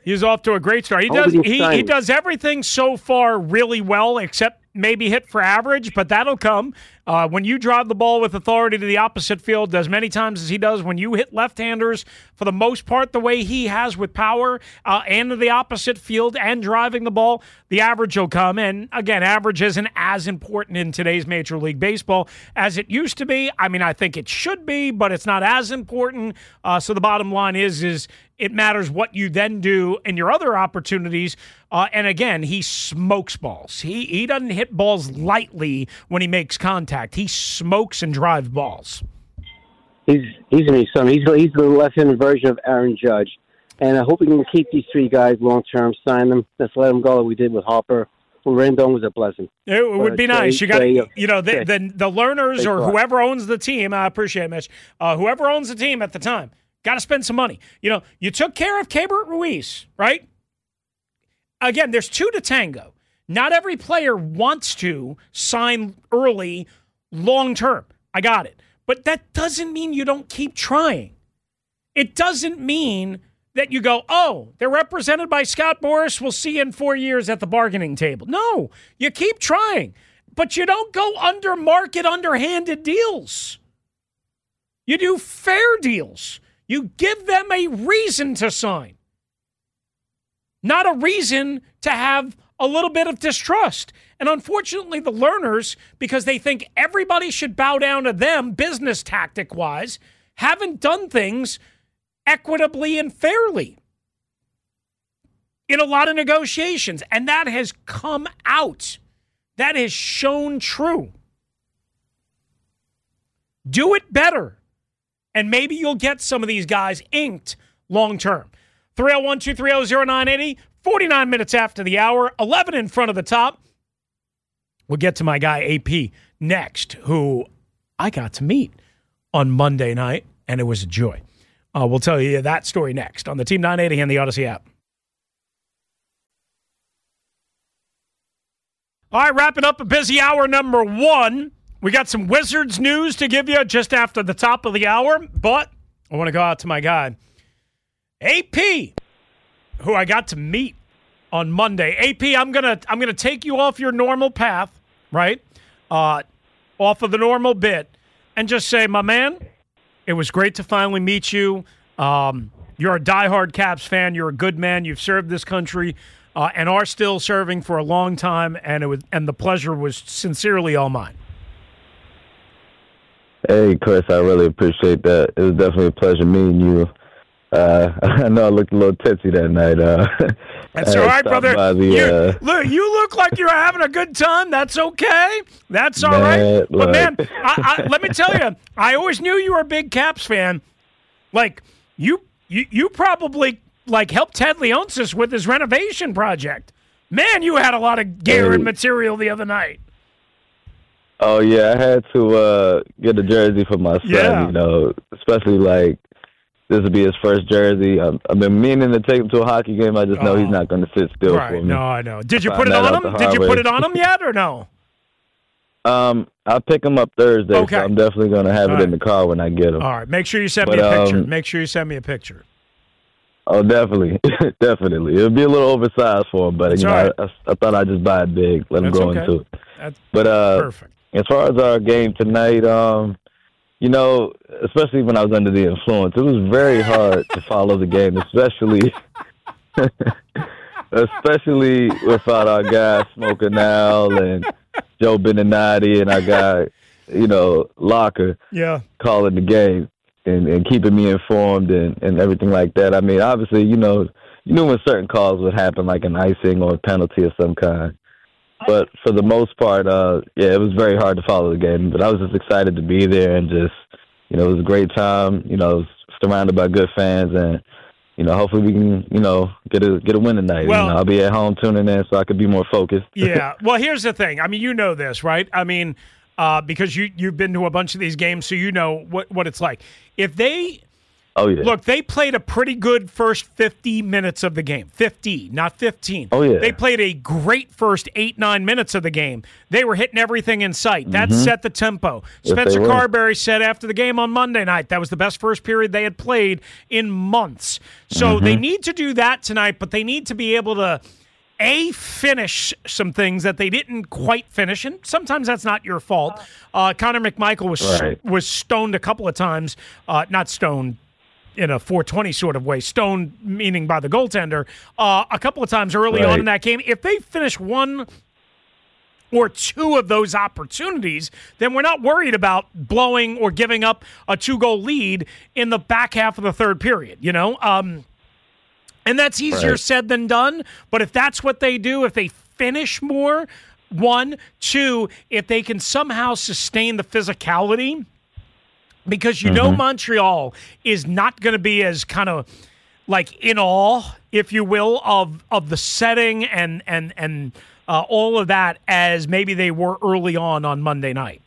He's off to a great start. He does everything so far really well, except maybe hit for average, but that'll come. When you drive the ball with authority to the opposite field as many times as he does, when you hit left-handers for the most part the way he has with power and to the opposite field and driving the ball, the average will come. And, again, average isn't as important in today's Major League Baseball as it used to be. I mean, I think it should be, but it's not as important. So the bottom line is it matters what you then do in your other opportunities. And, again, he smokes balls. He doesn't hit balls lightly when he makes contact. He smokes and drives balls. He's going to be something. He's the left-handed version of Aaron Judge. And I hope we can keep these three guys long-term, sign them. Let's let them go like we did with Harper. Well, Rendon was a blessing. It would be nice. You got, the learners or whoever owns the team. I appreciate it, Mitch. Whoever owns the team at the time got to spend some money. You took care of Keibert Ruiz, right? Again, there's two to tango. Not every player wants to sign early, long-term. I got it. But that doesn't mean you don't keep trying. It doesn't mean that you go, oh, they're represented by Scott Boras. We'll see you in 4 years at the bargaining table. No, you keep trying. But you don't go under market, underhanded deals. You do fair deals. You give them a reason to sign. Not a reason to have a little bit of distrust. And unfortunately, the learners, because they think everybody should bow down to them business tactic-wise, haven't done things equitably and fairly in a lot of negotiations. And that has come out. That has shown true. Do it better. And maybe you'll get some of these guys inked long-term. 301-230-0980, 49 minutes after the hour, 11 in front of the top. We'll get to my guy AP next, who I got to meet on Monday night, and it was a joy. We'll tell you that story next on the Team 980 and the Odyssey app. All right, wrapping up a busy hour number one. We got some Wizards news to give you just after the top of the hour, but I want to go out to my guy, AP, who I got to meet on Monday. AP, I'm gonna take you off your normal path, right? Off of the normal bit, and just say, my man, it was great to finally meet you. You're a diehard Caps fan. You're a good man. You've served this country and are still serving for a long time, and the pleasure was sincerely all mine. Hey, Chris, I really appreciate that. It was definitely a pleasure meeting you. I know I looked a little tipsy that night. That's all right, brother. You look like you're having a good time. That's okay. That's all right. But, man, let me tell you, I always knew you were a big Caps fan. Like, you probably, helped Ted Leonsis with his renovation project. Man, you had a lot of gear and material the other night. Oh, yeah, I had to get a jersey for my son, especially, this will be his first jersey. I've been meaning to take him to a hockey game. I just know he's not going to sit still for me. No, I know. Did you put it on him? Did you put it on him yet or no? I'll pick him up Thursday, okay. So I'm definitely going to have it in the car when I get him. All right. Make sure you send me a picture. Make sure you send me a picture. Oh, definitely. Definitely. It'll be a little oversized for him, but I thought I'd just buy it big, let him go into it. That's perfect. As far as our game tonight, especially when I was under the influence, it was very hard to follow the game, especially without our guy Smoker Now and Joe Beninati and our guy, Locker calling the game and keeping me informed and everything like that. I mean, obviously, you knew when certain calls would happen, like an icing or a penalty of some kind. But for the most part, it was very hard to follow the game. But I was just excited to be there and just, it was a great time. I was surrounded by good fans, and hopefully we can, get a win tonight. Well, I'll be at home tuning in so I could be more focused. Yeah. Well, here's the thing. I mean, you know this, right? I mean, because you've been to a bunch of these games, so you know what it's like. If they Oh, yeah. Look, they played a pretty good first 50 minutes of the game. 50, not 15. Oh, yeah. They played a great first 8-9 minutes of the game. They were hitting everything in sight. That set the tempo. Yes, Spencer they were. Carberry said after the game on Monday night that was the best first period they had played in months. So they need to do that tonight, but they need to be able to finish some things that they didn't quite finish, and sometimes that's not your fault. Connor McMichael was stoned a couple of times, not stoned in a 420 sort of way, stoned meaning by the goaltender, a couple of times early on in that game. If they finish one or two of those opportunities, then we're not worried about blowing or giving up a 2-goal lead in the back half of the third period, you know? And that's easier said than done. But if that's what they do, if they finish more, 1, 2, if they can somehow sustain the physicality, because you know Montreal is not going to be as kind of like in awe, if you will, of the setting and all of that as maybe they were early on Monday night.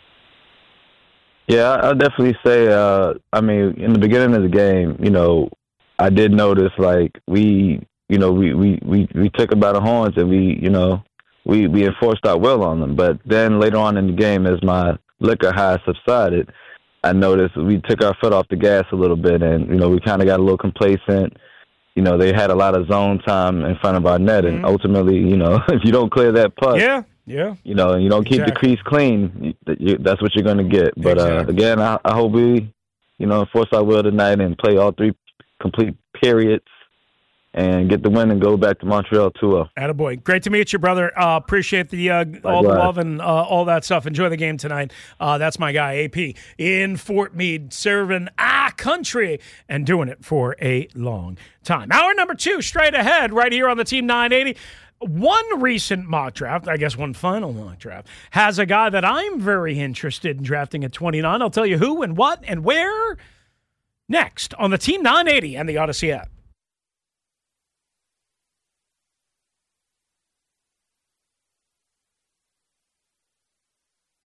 Yeah, I'll definitely say, I mean, in the beginning of the game, you know, I did notice, like, we took about the horns and we enforced our will on them. But then later on in the game, as my liquor high subsided, I noticed we took our foot off the gas a little bit, and, you know, we kind of got a little complacent. You know, they had a lot of zone time in front of our net, and ultimately, you know, if you don't clear that puck, you know, and you don't keep the crease clean, that's what you're going to get. But, again, I hope we, you know, enforce our will tonight and play all 3 complete periods and get the win and go back to Montreal 2-0. Attaboy. Great to meet you, brother. Appreciate the all the love and all that stuff. Enjoy the game tonight. That's my guy, AP, in Fort Meade, serving our country and doing it for a long time. Hour number 2, straight ahead, right here on the Team 980. One recent mock draft, I guess one final mock draft, has a guy that I'm very interested in drafting at 29. I'll tell you who and what and where next on the Team 980 and the Odyssey app.